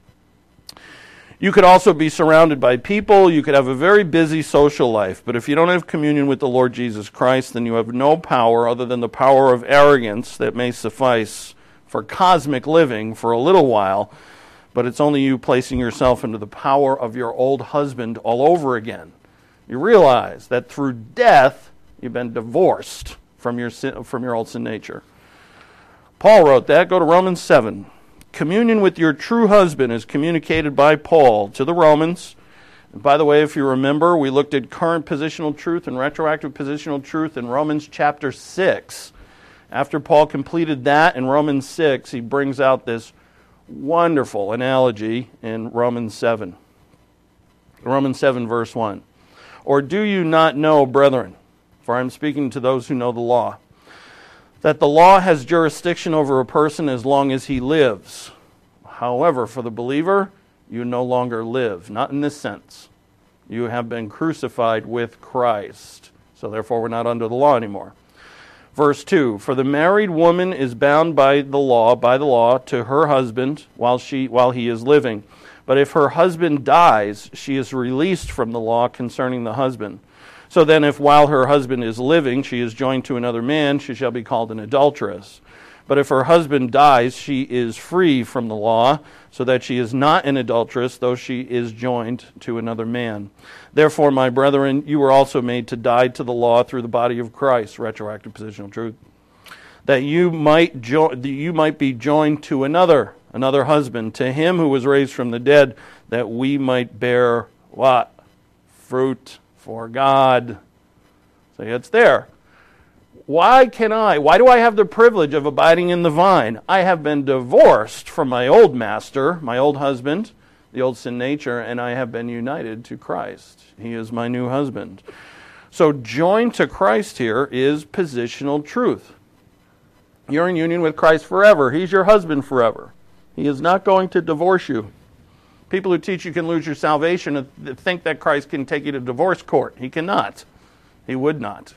You could also be surrounded by people. You could have a very busy social life. But if you don't have communion with the Lord Jesus Christ, then you have no power other than the power of arrogance that may suffice for cosmic living for a little while. But it's only you placing yourself into the power of your old husband all over again. You realize that through death, you've been divorced from your sin, from your old sin nature. Paul wrote that. Go to Romans seven. Communion with your true husband is communicated by Paul to the Romans. And by the way, if you remember, we looked at current positional truth and retroactive positional truth in Romans chapter six. After Paul completed that in Romans six, he brings out this wonderful analogy in Romans seven. Romans seven, verse one. Or do you not know, brethren, for I am speaking to those who know the law, that the law has jurisdiction over a person as long as he lives. However, for the believer, you no longer live. Not in this sense. You have been crucified with Christ. So therefore, we're not under the law anymore. Verse two, for the married woman is bound by the law, by the law, to her husband while she while he is living. But if her husband dies, she is released from the law concerning the husband. So then if while her husband is living, she is joined to another man, she shall be called an adulteress. But if her husband dies, she is free from the law, so that she is not an adulteress, though she is joined to another man. Therefore, my brethren, you were also made to die to the law through the body of Christ, retroactive positional truth, that you might jo- that you might be joined to another, another husband, to him who was raised from the dead, that we might bear what? Fruit for God. So it's there. Why can I, why do I have the privilege of abiding in the vine? I have been divorced from my old master, my old husband, the old sin nature, and I have been united to Christ. He is my new husband. So joined to Christ here is positional truth. You're in union with Christ forever. He's your husband forever. He is not going to divorce you. People who teach you can lose your salvation think that Christ can take you to divorce court. He cannot. He would not.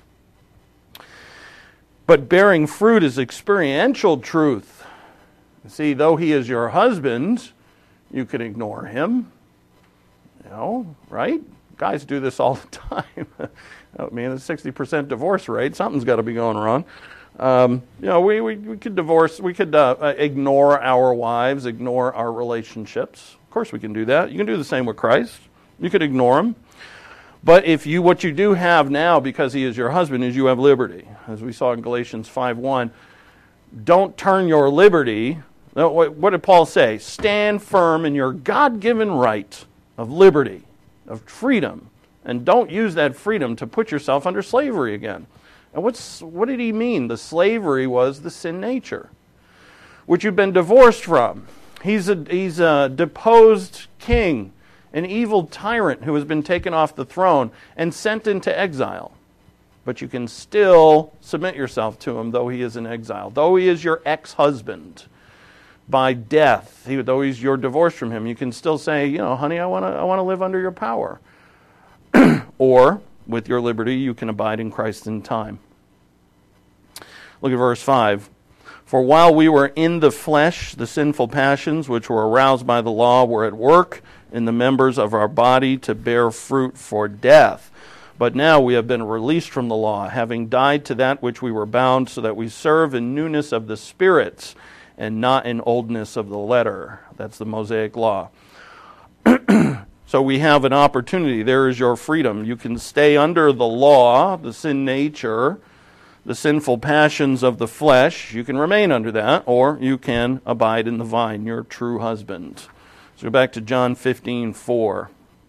But bearing fruit is experiential truth. See, though he is your husband, you can ignore him. You know, right? Guys do this all the time. I mean, a sixty percent divorce rate. Something's got to be going wrong. Um, you know, we, we, we could divorce, we could uh, ignore our wives, ignore our relationships. Of course we can do that. You can do the same with Christ. You could ignore him. But if you, what you do have now, because he is your husband, is you have liberty. As we saw in Galatians five one, don't turn your liberty. What did Paul say? Stand firm in your God-given right of liberty, of freedom, and don't use that freedom to put yourself under slavery again. And what's what did he mean? The slavery was the sin nature, which you've been divorced from. He's a, he's a deposed king, an evil tyrant who has been taken off the throne and sent into exile. But you can still submit yourself to him, though he is in exile, though he is your ex-husband. by death. He, though he's, you're divorced from him, you can still say, you know, honey, I want to I want to live under your power. Or, with your liberty, you can abide in Christ in time. Look at verse five. For while we were in the flesh, the sinful passions which were aroused by the law were at work in the members of our body to bear fruit for death. But now we have been released from the law, having died to that which we were bound, so that we serve in newness of the Spirit and not in oldness of the letter. That's the Mosaic law. So we have an opportunity. There is your freedom. You can stay under the law, the sin nature, the sinful passions of the flesh. You can remain under that, or you can abide in the vine, your true husband. So go back to John fifteen four.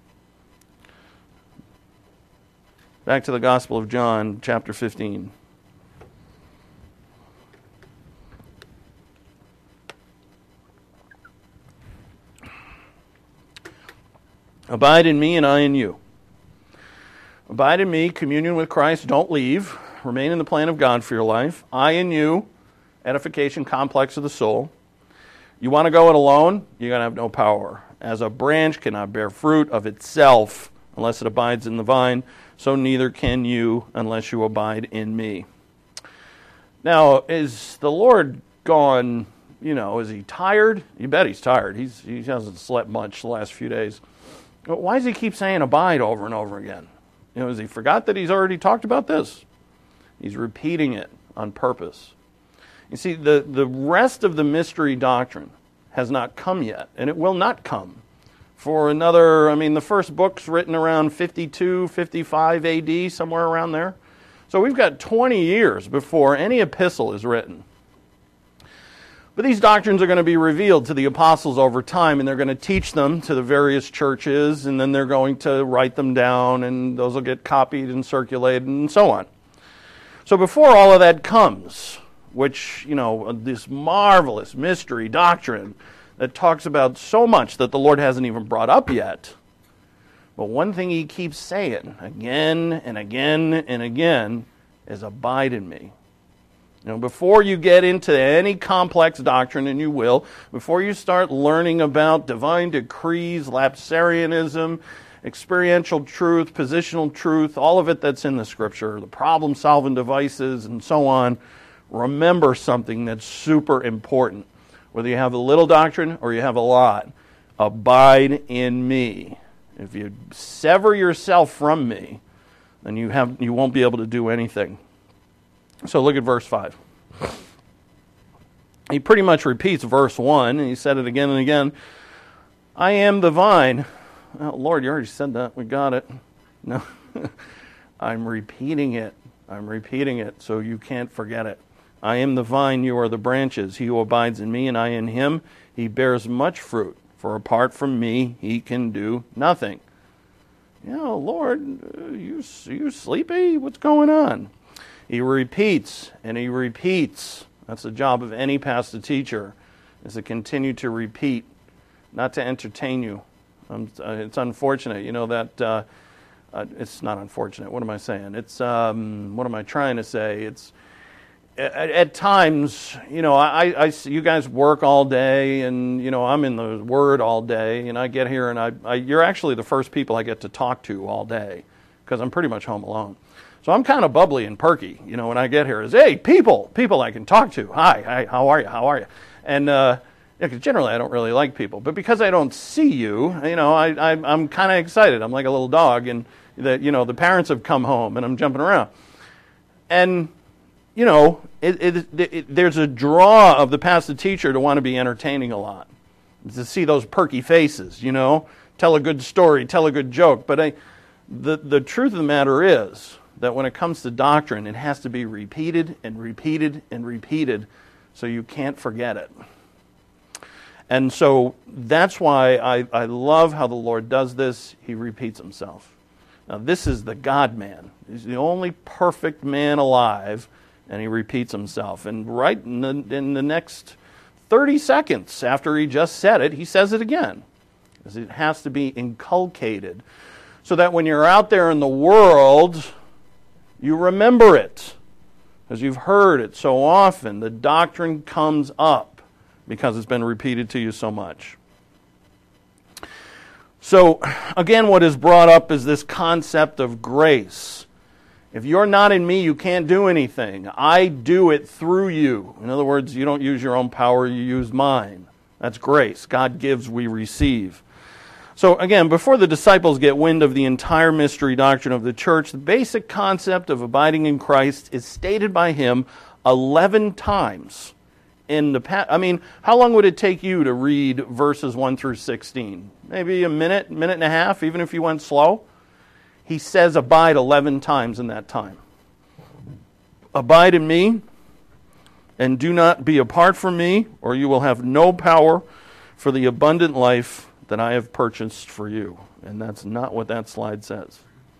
Back to the Gospel of John, chapter fifteen. Abide in me and I in you. Abide in me, communion with Christ, don't leave. Remain in the plan of God for your life. I in you, edification, complex of the soul. You want to go it alone, you're going to have no power. As a branch cannot bear fruit of itself unless it abides in the vine, so neither can you unless you abide in me. Now, is the Lord gone, you know, is he tired? You bet he's tired. He's, he hasn't slept much the last few days. But why does he keep saying abide over and over again? You know, has he forgot that he's already talked about this? He's repeating it on purpose. You see, the, the rest of the mystery doctrine has not come yet, and it will not come for another, I mean, the first book's written around fifty-two, fifty-five A D, somewhere around there. So we've got twenty years before any epistle is written. But these doctrines are going to be revealed to the apostles over time, and they're going to teach them to the various churches, and then they're going to write them down, and those will get copied and circulated, and so on. So before all of that comes, which, you know, this marvelous mystery doctrine that talks about so much that the Lord hasn't even brought up yet, but one thing he keeps saying again and again and again is abide in me. You know, before you get into any complex doctrine, and you will, before you start learning about divine decrees, lapsarianism, experiential truth, positional truth, all of it that's in the Scripture, the problem-solving devices, and so on, remember something that's super important. Whether you have a little doctrine or you have a lot, abide in me. If you sever yourself from me, then you have you won't be able to do anything. So look at verse five. He pretty much repeats verse one, and he said it again and again. I am the vine. Oh, Lord, you already said that. We got it. No, I'm repeating it. I'm repeating it so you can't forget it. I am the vine, you are the branches. He who abides in me and I in him, he bears much fruit. For apart from me, he can do nothing. You know, Lord, you, you sleepy? What's going on? He repeats and he repeats. That's the job of any pastor teacher, is to continue to repeat, not to entertain you. Um, it's unfortunate, you know, that, uh, uh, it's not unfortunate, what am I saying? It's, um, what am I trying to say? It's, at, at times, you know, I, I, you guys work all day, and, you know, I'm in the Word all day, and I get here, and I, I you're actually the first people I get to talk to all day, because I'm pretty much home alone. So I'm kind of bubbly and perky, you know, when I get here. Is, hey, people, people I can talk to. Hi, hi, how are you, how are you? And, uh, yeah, 'cause generally I don't really like people, but because I don't see you, you know, I, I, I'm kind of excited. I'm like a little dog, and that, you know, the parents have come home, and I'm jumping around. And, you know, it, it, it, there's a draw of the pastor teacher to want to be entertaining a lot, to see those perky faces, you know, tell a good story, tell a good joke. But I, the the truth of the matter is that when it comes to doctrine, it has to be repeated and repeated and repeated, so you can't forget it. And so that's why I, I love how the Lord does this. He repeats himself. Now, this is the God-man. He's the only perfect man alive, and he repeats himself. And right in the, in the next thirty seconds after he just said it, he says it again. Because it has to be inculcated, so that when you're out there in the world, you remember it. Because you've heard it so often. The doctrine comes up. because it's been repeated to you so much. So, again, what is brought up is this concept of grace. If you're not in me, you can't do anything. I do it through you. In other words, you don't use your own power, you use mine. That's grace. God gives, we receive. So again, before the disciples get wind of the entire mystery doctrine of the church, the basic concept of abiding in Christ is stated by him eleven times in the past. I mean, how long would it take you to read verses one through sixteen? Maybe a minute, minute and a half, even if you went slow. He says abide eleven times in that time. Abide in me, and do not be apart from me, or you will have no power for the abundant life that I have purchased for you. And that's not what that slide says.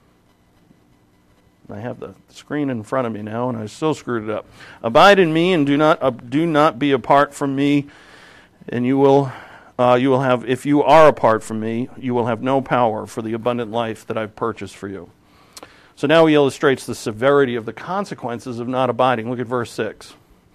I have the screen in front of me now, and I still screwed it up. Abide in me, and do not uh, do not be apart from me, and you will uh, you will have. If you are apart from me, you will have no power for the abundant life that I've purchased for you. So now he illustrates the severity of the consequences of not abiding. Look at verse six.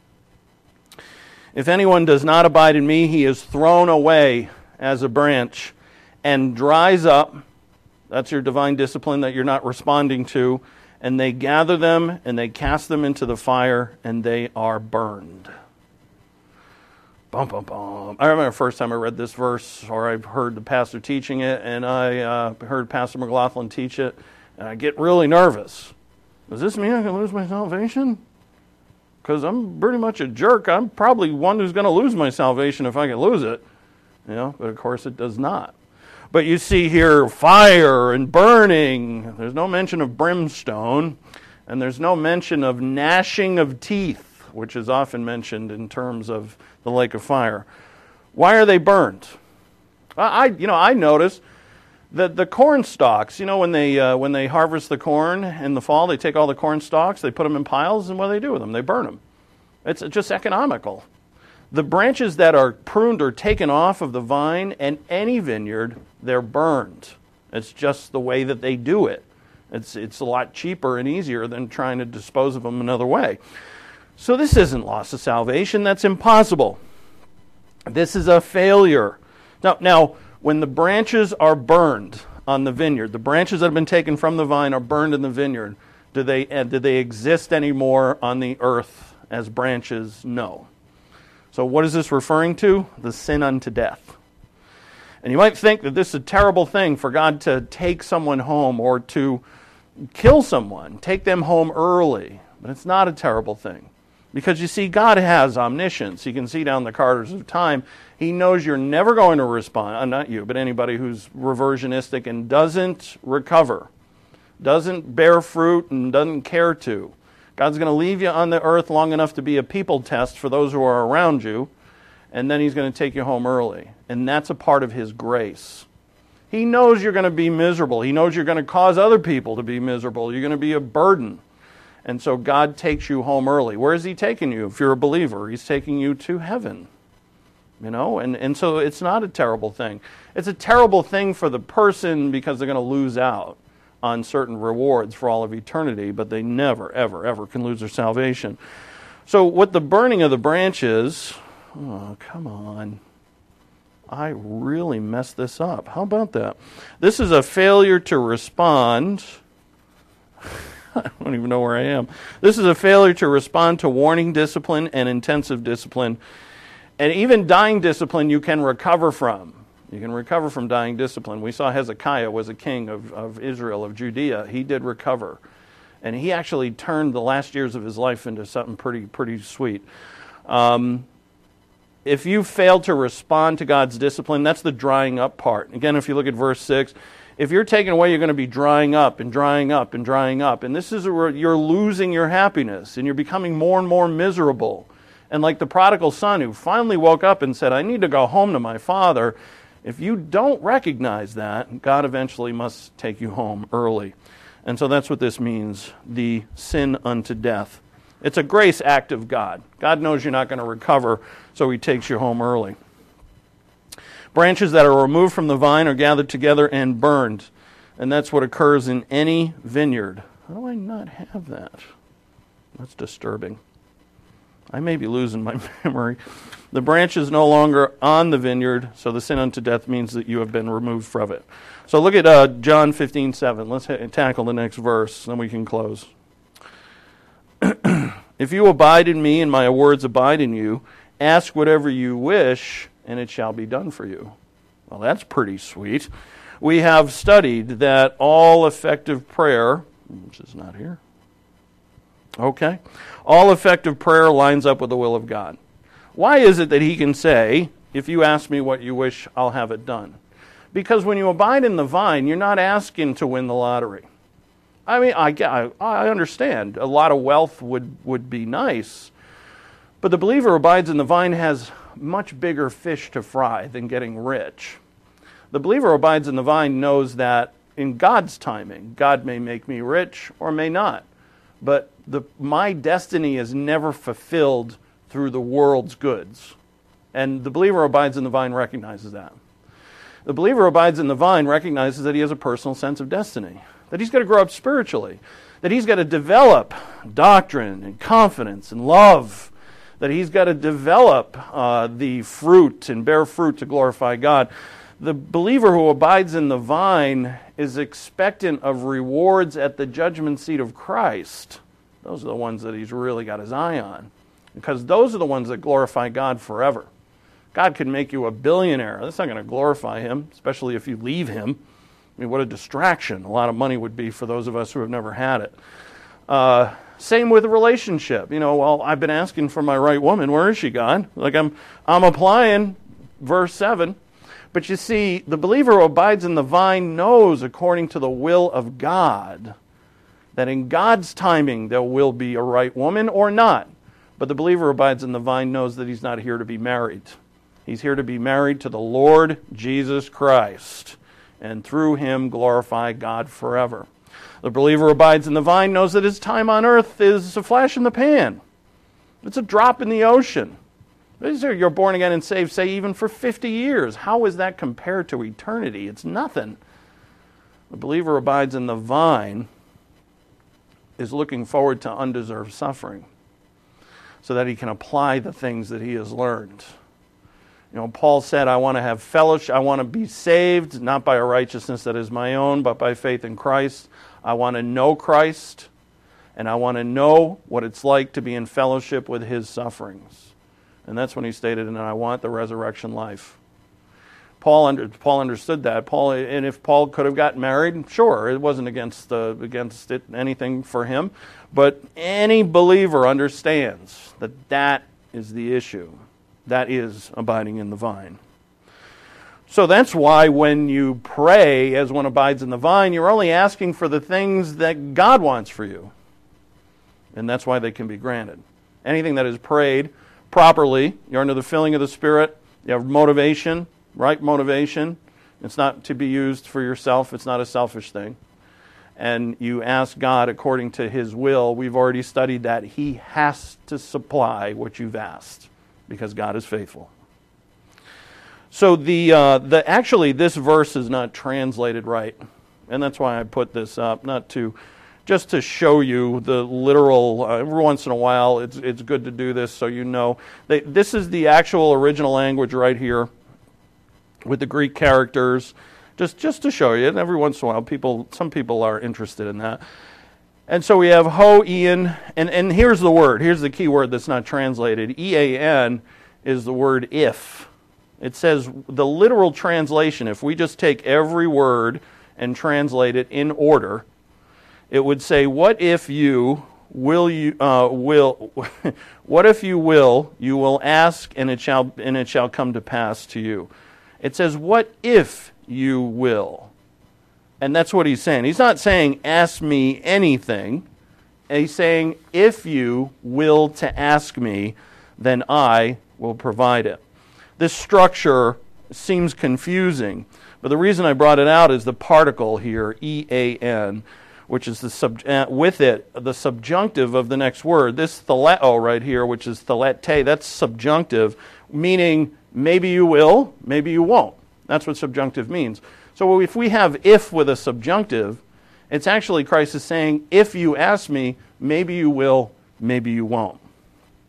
If anyone does not abide in me, he is thrown away as a branch and dries up. That's your divine discipline that you're not responding to. And they gather them and they cast them into the fire and they are burned. Bum, bum, bum. I remember the first time I read this verse, or I've heard the pastor teaching it, and I uh, heard Pastor McLaughlin teach it, and I get really nervous. Does this mean I can lose my salvation? Because I'm pretty much a jerk. I'm probably one who's going to lose my salvation if I can lose it. You know, but of course it does not. But you see here fire and burning. There's no mention of brimstone. And there's no mention of gnashing of teeth, which is often mentioned in terms of the lake of fire. Why are they burned? I, you know, I notice that the corn stalks, you know, when they uh, when they harvest the corn in the fall, they take all the corn stalks, they put them in piles, and what do they do with them? They burn them. It's just economical. The branches that are pruned or taken off of the vine and any vineyard, they're burned. It's just the way that they do it. It's it's a lot cheaper and easier than trying to dispose of them another way. So this isn't loss of salvation. That's impossible. This is a failure. Now, now, when the branches are burned on the vineyard, the branches that have been taken from the vine are burned in the vineyard. Do they, uh, do they exist anymore on the earth as branches? No. So what is this referring to? The sin unto death. And you might think that this is a terrible thing for God to take someone home or to kill someone, take them home early. But it's not a terrible thing. Because you see, God has omniscience. He can see down the corridors of time. He knows you're never going to respond. Uh, not you, but anybody who's reversionistic and doesn't recover, doesn't bear fruit and doesn't care to. God's going to leave you on the earth long enough to be a people test for those who are around you, and then he's going to take you home early. And that's a part of his grace. He knows you're going to be miserable. He knows you're going to cause other people to be miserable. You're going to be a burden. And so God takes you home early. Where is he taking you if you're a believer? He's taking you to heaven. You know, and, and so it's not a terrible thing. It's a terrible thing for the person because they're going to lose out on certain rewards for all of eternity, but they never, ever, ever can lose their salvation. So what the burning of the branch is, oh, come on. I really messed this up. How about that? This is a failure to respond. I don't even know where I am. This is a failure to respond to warning discipline and intensive discipline. And even dying discipline you can recover from. You can recover from dying discipline. We saw Hezekiah was a king of, of Israel, of Judea. He did recover. And he actually turned the last years of his life into something pretty pretty sweet. Um, if you fail to respond to God's discipline, that's the drying up part. Again, if you look at verse six, if you're taken away, you're going to be drying up and drying up and drying up. And this is where you're losing your happiness and you're becoming more and more miserable. And like the prodigal son who finally woke up and said, I need to go home to my father. If you don't recognize that, God eventually must take you home early. And so that's what this means, the sin unto death. It's a grace act of God. God knows you're not going to recover, so he takes you home early. Branches that are removed from the vine are gathered together and burned. And that's what occurs in any vineyard. How do I not have that? That's disturbing. I may be losing my memory. The branch is no longer on the vineyard, so the sin unto death means that you have been removed from it. So look at uh, John fifteen seven. Let's ha- tackle the next verse, then we can close. If you abide in me and my words abide in you, ask whatever you wish, and it shall be done for you. Well, that's pretty sweet. We have studied that all effective prayer, which is not here, okay, all effective prayer lines up with the will of God. Why is it that he can say, if you ask me what you wish, I'll have it done? Because when you abide in the vine, you're not asking to win the lottery. I mean, I, I understand. A lot of wealth would, would be nice. But the believer who abides in the vine has much bigger fish to fry than getting rich. The believer who abides in the vine knows that in God's timing, God may make me rich or may not. But the, my destiny is never fulfilled through the world's goods. And the believer who abides in the vine recognizes that. The believer who abides in the vine recognizes that he has a personal sense of destiny, that he's got to grow up spiritually, that he's got to develop doctrine and confidence and love, that he's got to develop uh, the fruit and bear fruit to glorify God. The believer who abides in the vine is expectant of rewards at the judgment seat of Christ. Those are the ones that he's really got his eye on, because those are the ones that glorify God forever. God could make you a billionaire. That's not going to glorify him, especially if you leave him. I mean, what a distraction a lot of money would be for those of us who have never had it. Uh, same with a relationship. You know, well, I've been asking for my right woman. Where is she, God? Like I'm, I'm applying verse seven. But you see, the believer who abides in the vine knows, according to the will of God, that in God's timing there will be a right woman or not. But the believer who abides in the vine knows that he's not here to be married. He's here to be married to the Lord Jesus Christ, and through him glorify God forever. The believer who abides in the vine knows that his time on earth is a flash in the pan. It's a drop in the ocean. You're born again and saved, say, even for fifty years. How is that compared to eternity? It's nothing. The believer who abides in the vine is looking forward to undeserved suffering so that he can apply the things that he has learned. You know, Paul said, I want to have fellowship, I want to be saved, not by a righteousness that is my own, but by faith in Christ. I want to know Christ, and I want to know what it's like to be in fellowship with his sufferings. And that's when he stated, and I want the resurrection life. Paul under, Paul understood that. Paul, and if Paul could have gotten married, sure, it wasn't against uh, against it, anything for him. But any believer understands that that is the issue. That is abiding in the vine. So that's why when you pray as one abides in the vine, you're only asking for the things that God wants for you. And that's why they can be granted. Anything that is prayed properly, you're under the filling of the Spirit, you have motivation, right motivation. It's not to be used for yourself. It's not a selfish thing. And you ask God according to his will. We've already studied that. He has to supply what you've asked, because God is faithful. So the uh, the actually this verse is not translated right, and that's why I put this up, not to just to show you the literal. Uh, every once in a while, it's it's good to do this so you know. They, this is the actual original language right here, with the Greek characters, just just to show you. And every once in a while, people some people are interested in that. And so we have ho, Ian, and, and here's the word. Here's the key word that's not translated. E A N is the word if. It says the literal translation, if we just take every word and translate it in order, it would say, what if you will you uh, will what if you will you will ask and it shall and it shall come to pass to you. It says, what if you will? And that's what he's saying. He's not saying, ask me anything. He's saying, if you will to ask me, then I will provide it. This structure seems confusing, but the reason I brought it out is the particle here, E A N, which is the sub, uh, with it, the subjunctive of the next word. This theleo right here, which is thelete, that's subjunctive, meaning maybe you will, maybe you won't. That's what subjunctive means. So if we have if with a subjunctive, it's actually Christ is saying, if you ask me, maybe you will, maybe you won't.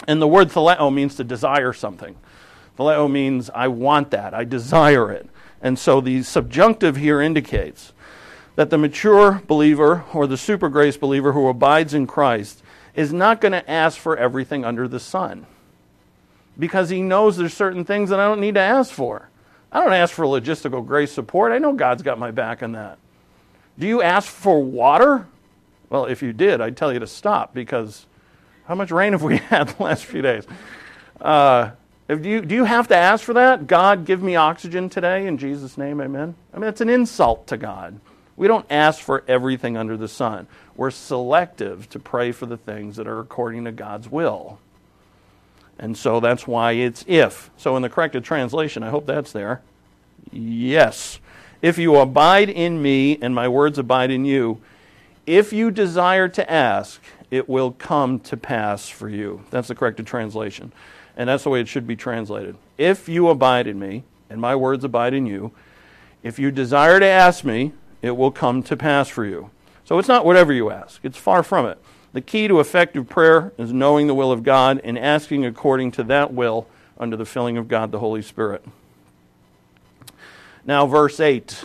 And the word theleo means to desire something. Theleo means I want that, I desire it. And so the subjunctive here indicates that the mature believer or the super grace believer who abides in Christ is not going to ask for everything under the sun, because he knows there's certain things that I don't need to ask for. I don't ask for logistical grace support. I know God's got my back in that. Do you ask for water? Well, if you did, I'd tell you to stop, because how much rain have we had the last few days? Uh, if you, do you have to ask for that? God, give me oxygen today in Jesus' name, amen? I mean, it's an insult to God. We don't ask for everything under the sun. We're selective to pray for the things that are according to God's will. And so that's why it's if. So in the corrected translation, I hope that's there. Yes. If you abide in me and my words abide in you, if you desire to ask, it will come to pass for you. That's the corrected translation. And that's the way it should be translated. If you abide in me and my words abide in you, if you desire to ask me, it will come to pass for you. So it's not whatever you ask. It's far from it. The key to effective prayer is knowing the will of God and asking according to that will under the filling of God the Holy Spirit. Now verse eight.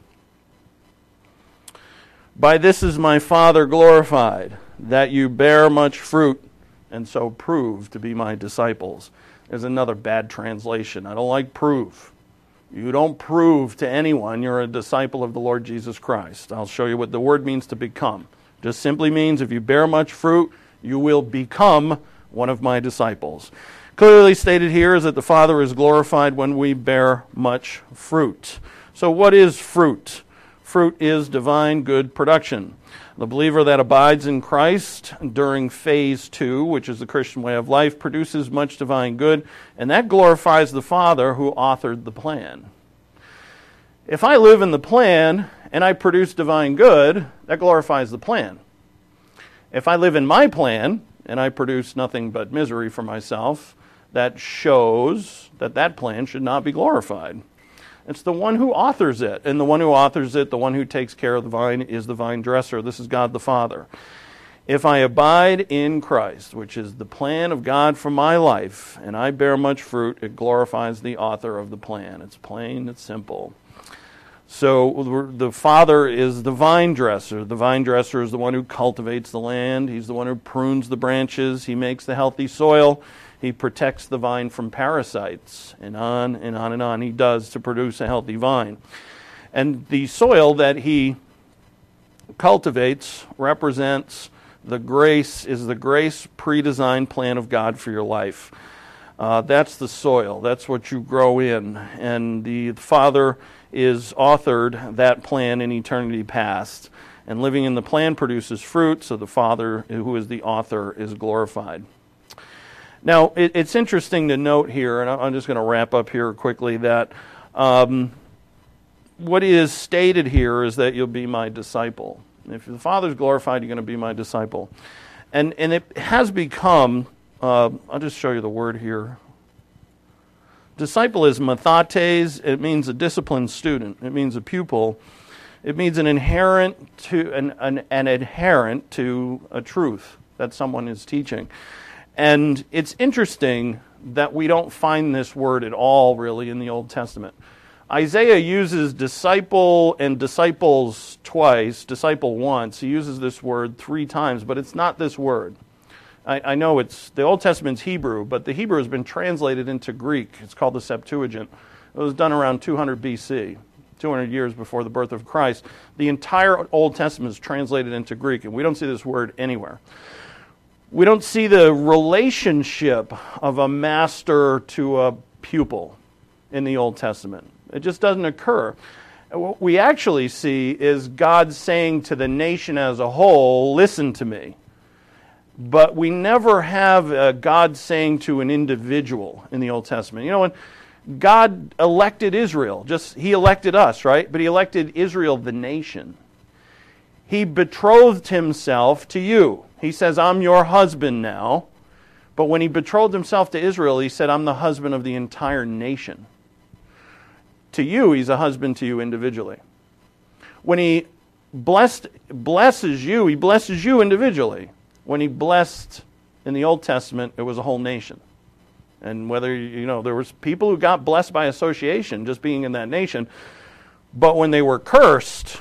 By this is my Father glorified, that you bear much fruit, and so prove to be my disciples. There's another bad translation. I don't like prove. You don't prove to anyone you're a disciple of the Lord Jesus Christ. I'll show you what the word means to become. Just simply means if you bear much fruit, you will become one of my disciples. Clearly stated here is that the Father is glorified when we bear much fruit. So what is fruit? Fruit is divine good production. The believer that abides in Christ during phase two, which is the Christian way of life, produces much divine good, and that glorifies the Father who authored the plan. If I live in the plan and I produce divine good, that glorifies the plan. If I live in my plan and I produce nothing but misery for myself, that shows that that plan should not be glorified. It's the one who authors it, and the one who authors it, the one who takes care of the vine, is the vine dresser. This is God the Father. If I abide in Christ, which is the plan of God for my life, and I bear much fruit, it glorifies the author of the plan. It's plain, it's simple. So the Father is the vine dresser. The vine dresser is the one who cultivates the land. He's the one who prunes the branches. He makes the healthy soil. He protects the vine from parasites, and on and on and on he does to produce a healthy vine. And the soil that he cultivates represents the grace, is the grace pre-designed plan of God for your life. Uh, that's the soil. That's what you grow in. And the Father is authored that plan in eternity past. And living in the plan produces fruit, so the Father, who is the author, is glorified. Now, it, it's interesting to note here, and I'm just going to wrap up here quickly, that um, what is stated here is that you'll be my disciple. If the Father's glorified, you're going to be my disciple. And and it has become, uh, I'll just show you the word here. Disciple is mathates. It means a disciplined student. It means a pupil. It means an inherent to an, an, an adherent to a truth that someone is teaching. And it's interesting that we don't find this word at all, really, in the Old Testament. Isaiah uses disciple and disciples twice, disciple once. He uses this word three times, but it's not this word. I, I know it's the Old Testament's Hebrew, but the Hebrew has been translated into Greek. It's called the Septuagint. It was done around two hundred B C, two hundred years before the birth of Christ. The entire Old Testament is translated into Greek, and we don't see this word anywhere. We don't see the relationship of a master to a pupil in the Old Testament. It just doesn't occur. What we actually see is God saying to the nation as a whole, listen to me. But we never have uh, God saying to an individual in the Old Testament. You know, when God elected Israel, just He elected us, right? But He elected Israel, the nation. He betrothed Himself to you. He says, I'm your husband now. But when He betrothed Himself to Israel, He said, I'm the husband of the entire nation. To you, He's a husband to you individually. When He blessed, blesses you, He blesses you individually. When He blessed in the Old Testament, it was a whole nation. And whether, you know, there was people who got blessed by association just being in that nation, but when they were cursed,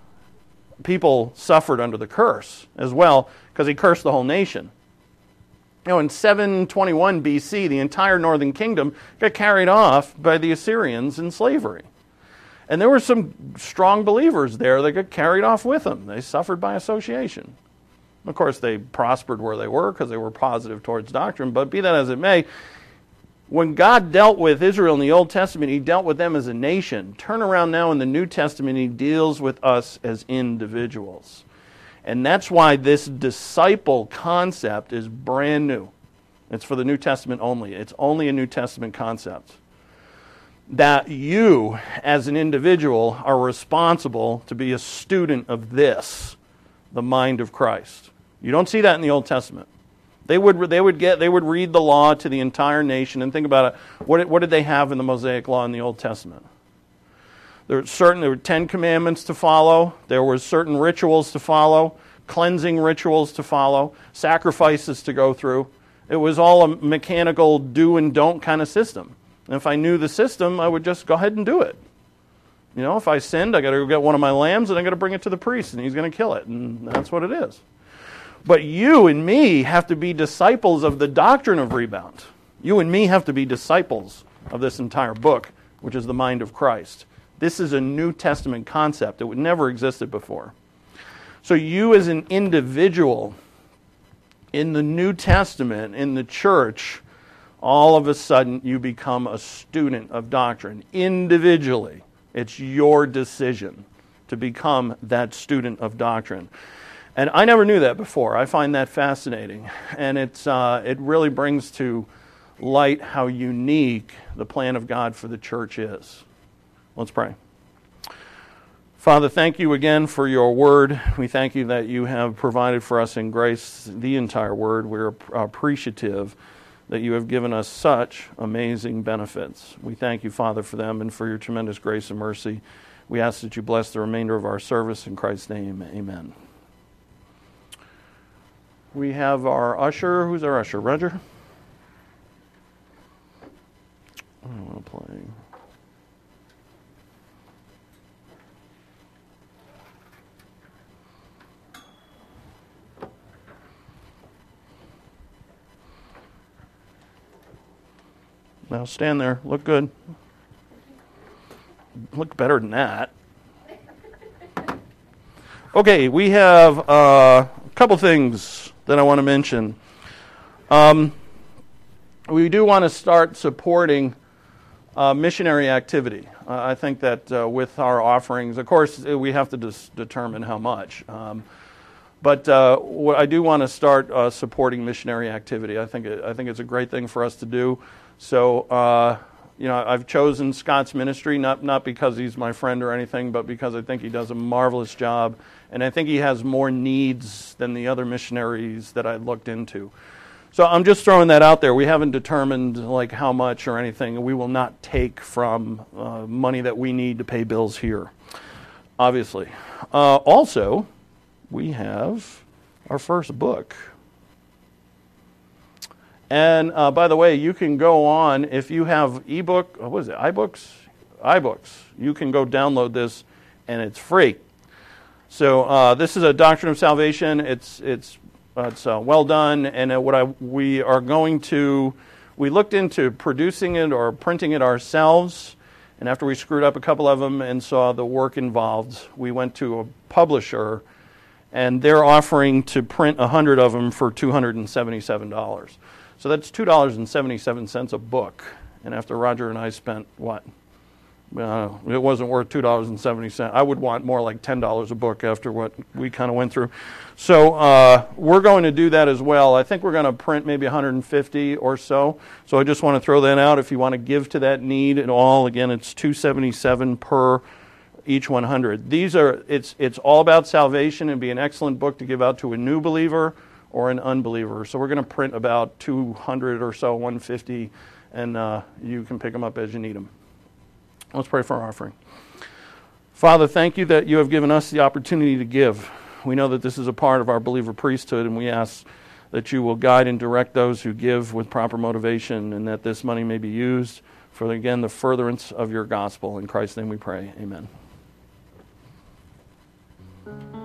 people suffered under the curse as well, because he cursed the whole nation. You know, in seven twenty-one B C, the entire northern kingdom got carried off by the Assyrians in slavery. And there were some strong believers there that got carried off with them. They suffered by association. Of course, they prospered where they were because they were positive towards doctrine, but be that as it may, when God dealt with Israel in the Old Testament, he dealt with them as a nation. Turn around now in the New Testament, he deals with us as individuals. And that's why this disciple concept is brand new. It's for the New Testament only. It's only a New Testament concept. That you, as an individual, are responsible to be a student of this, the mind of Christ. You don't see that in the Old Testament. They would they would get they would read the law to the entire nation, and think about it. What what did they have in the Mosaic Law in the Old Testament? There were certain there were Ten Commandments to follow. There were certain rituals to follow, cleansing rituals to follow, sacrifices to go through. It was all a mechanical do and don't kind of system. And if I knew the system, I would just go ahead and do it. You know, if I sinned, I got to go get one of my lambs and I got to bring it to the priest, and he's going to kill it, and that's what it is. But you and me have to be disciples of the doctrine of rebound. You and me have to be disciples of this entire book, which is the mind of Christ. This is a New Testament concept that would never existed before. So you as an individual in the New Testament, in the church, all of a sudden you become a student of doctrine. Individually, it's your decision to become that student of doctrine. And I never knew that before. I find that fascinating. And it's uh, it really brings to light how unique the plan of God for the church is. Let's pray. Father, thank you again for your word. We thank you that you have provided for us in grace the entire word. We're appreciative that you have given us such amazing benefits. We thank you, Father, for them and for your tremendous grace and mercy. We ask that you bless the remainder of our service. In Christ's name, amen. We have our usher. Who's our usher? Roger? I want to play. Now stand there. Look good. Look better than that. Okay, we have uh, a couple things that I want to mention. Um, we do want to start supporting uh, missionary activity. Uh, I think that uh, with our offerings, of course, we have to dis- determine how much. Um, but uh, what I do want to start uh, supporting missionary activity. I think it, I think it's a great thing for us to do. So, uh, you know, I've chosen Scott's ministry, not not because he's my friend or anything, but because I think he does a marvelous job. And I think he has more needs than the other missionaries that I looked into. So I'm just throwing that out there. We haven't determined like how much or anything. We will not take from uh, money that we need to pay bills here, obviously. Uh, also, we have our first book. And uh, by the way, you can go on, if you have ebook, what is it, iBooks? iBooks. You can go download this, and it's free. So uh, this is a Doctrine of Salvation. It's it's uh, it's uh, well done, and uh, what I we are going to we looked into producing it or printing it ourselves, and after we screwed up a couple of them and saw the work involved, we went to a publisher, and they're offering to print a hundred of them for two hundred and seventy-seven dollars. So that's two dollars and seventy-seven cents a book, and after Roger and I spent what? Uh, it wasn't worth two dollars and seventy cents. I would want more like ten dollars a book after what we kind of went through. So uh, we're going to do that as well. I think we're going to print maybe one hundred fifty or so. So I just want to throw that out. If you want to give to that need at all, again, it's two dollars and seventy-seven cents per each one hundred. These are it's it's all about salvation and be an excellent book to give out to a new believer or an unbeliever. So we're going to print about two hundred or so, one hundred fifty, and uh, you can pick them up as you need them. Let's pray for our offering. Father, thank you that you have given us the opportunity to give. We know that this is a part of our believer priesthood, and we ask that you will guide and direct those who give with proper motivation, and that this money may be used for, again, the furtherance of your gospel. In Christ's name we pray. Amen.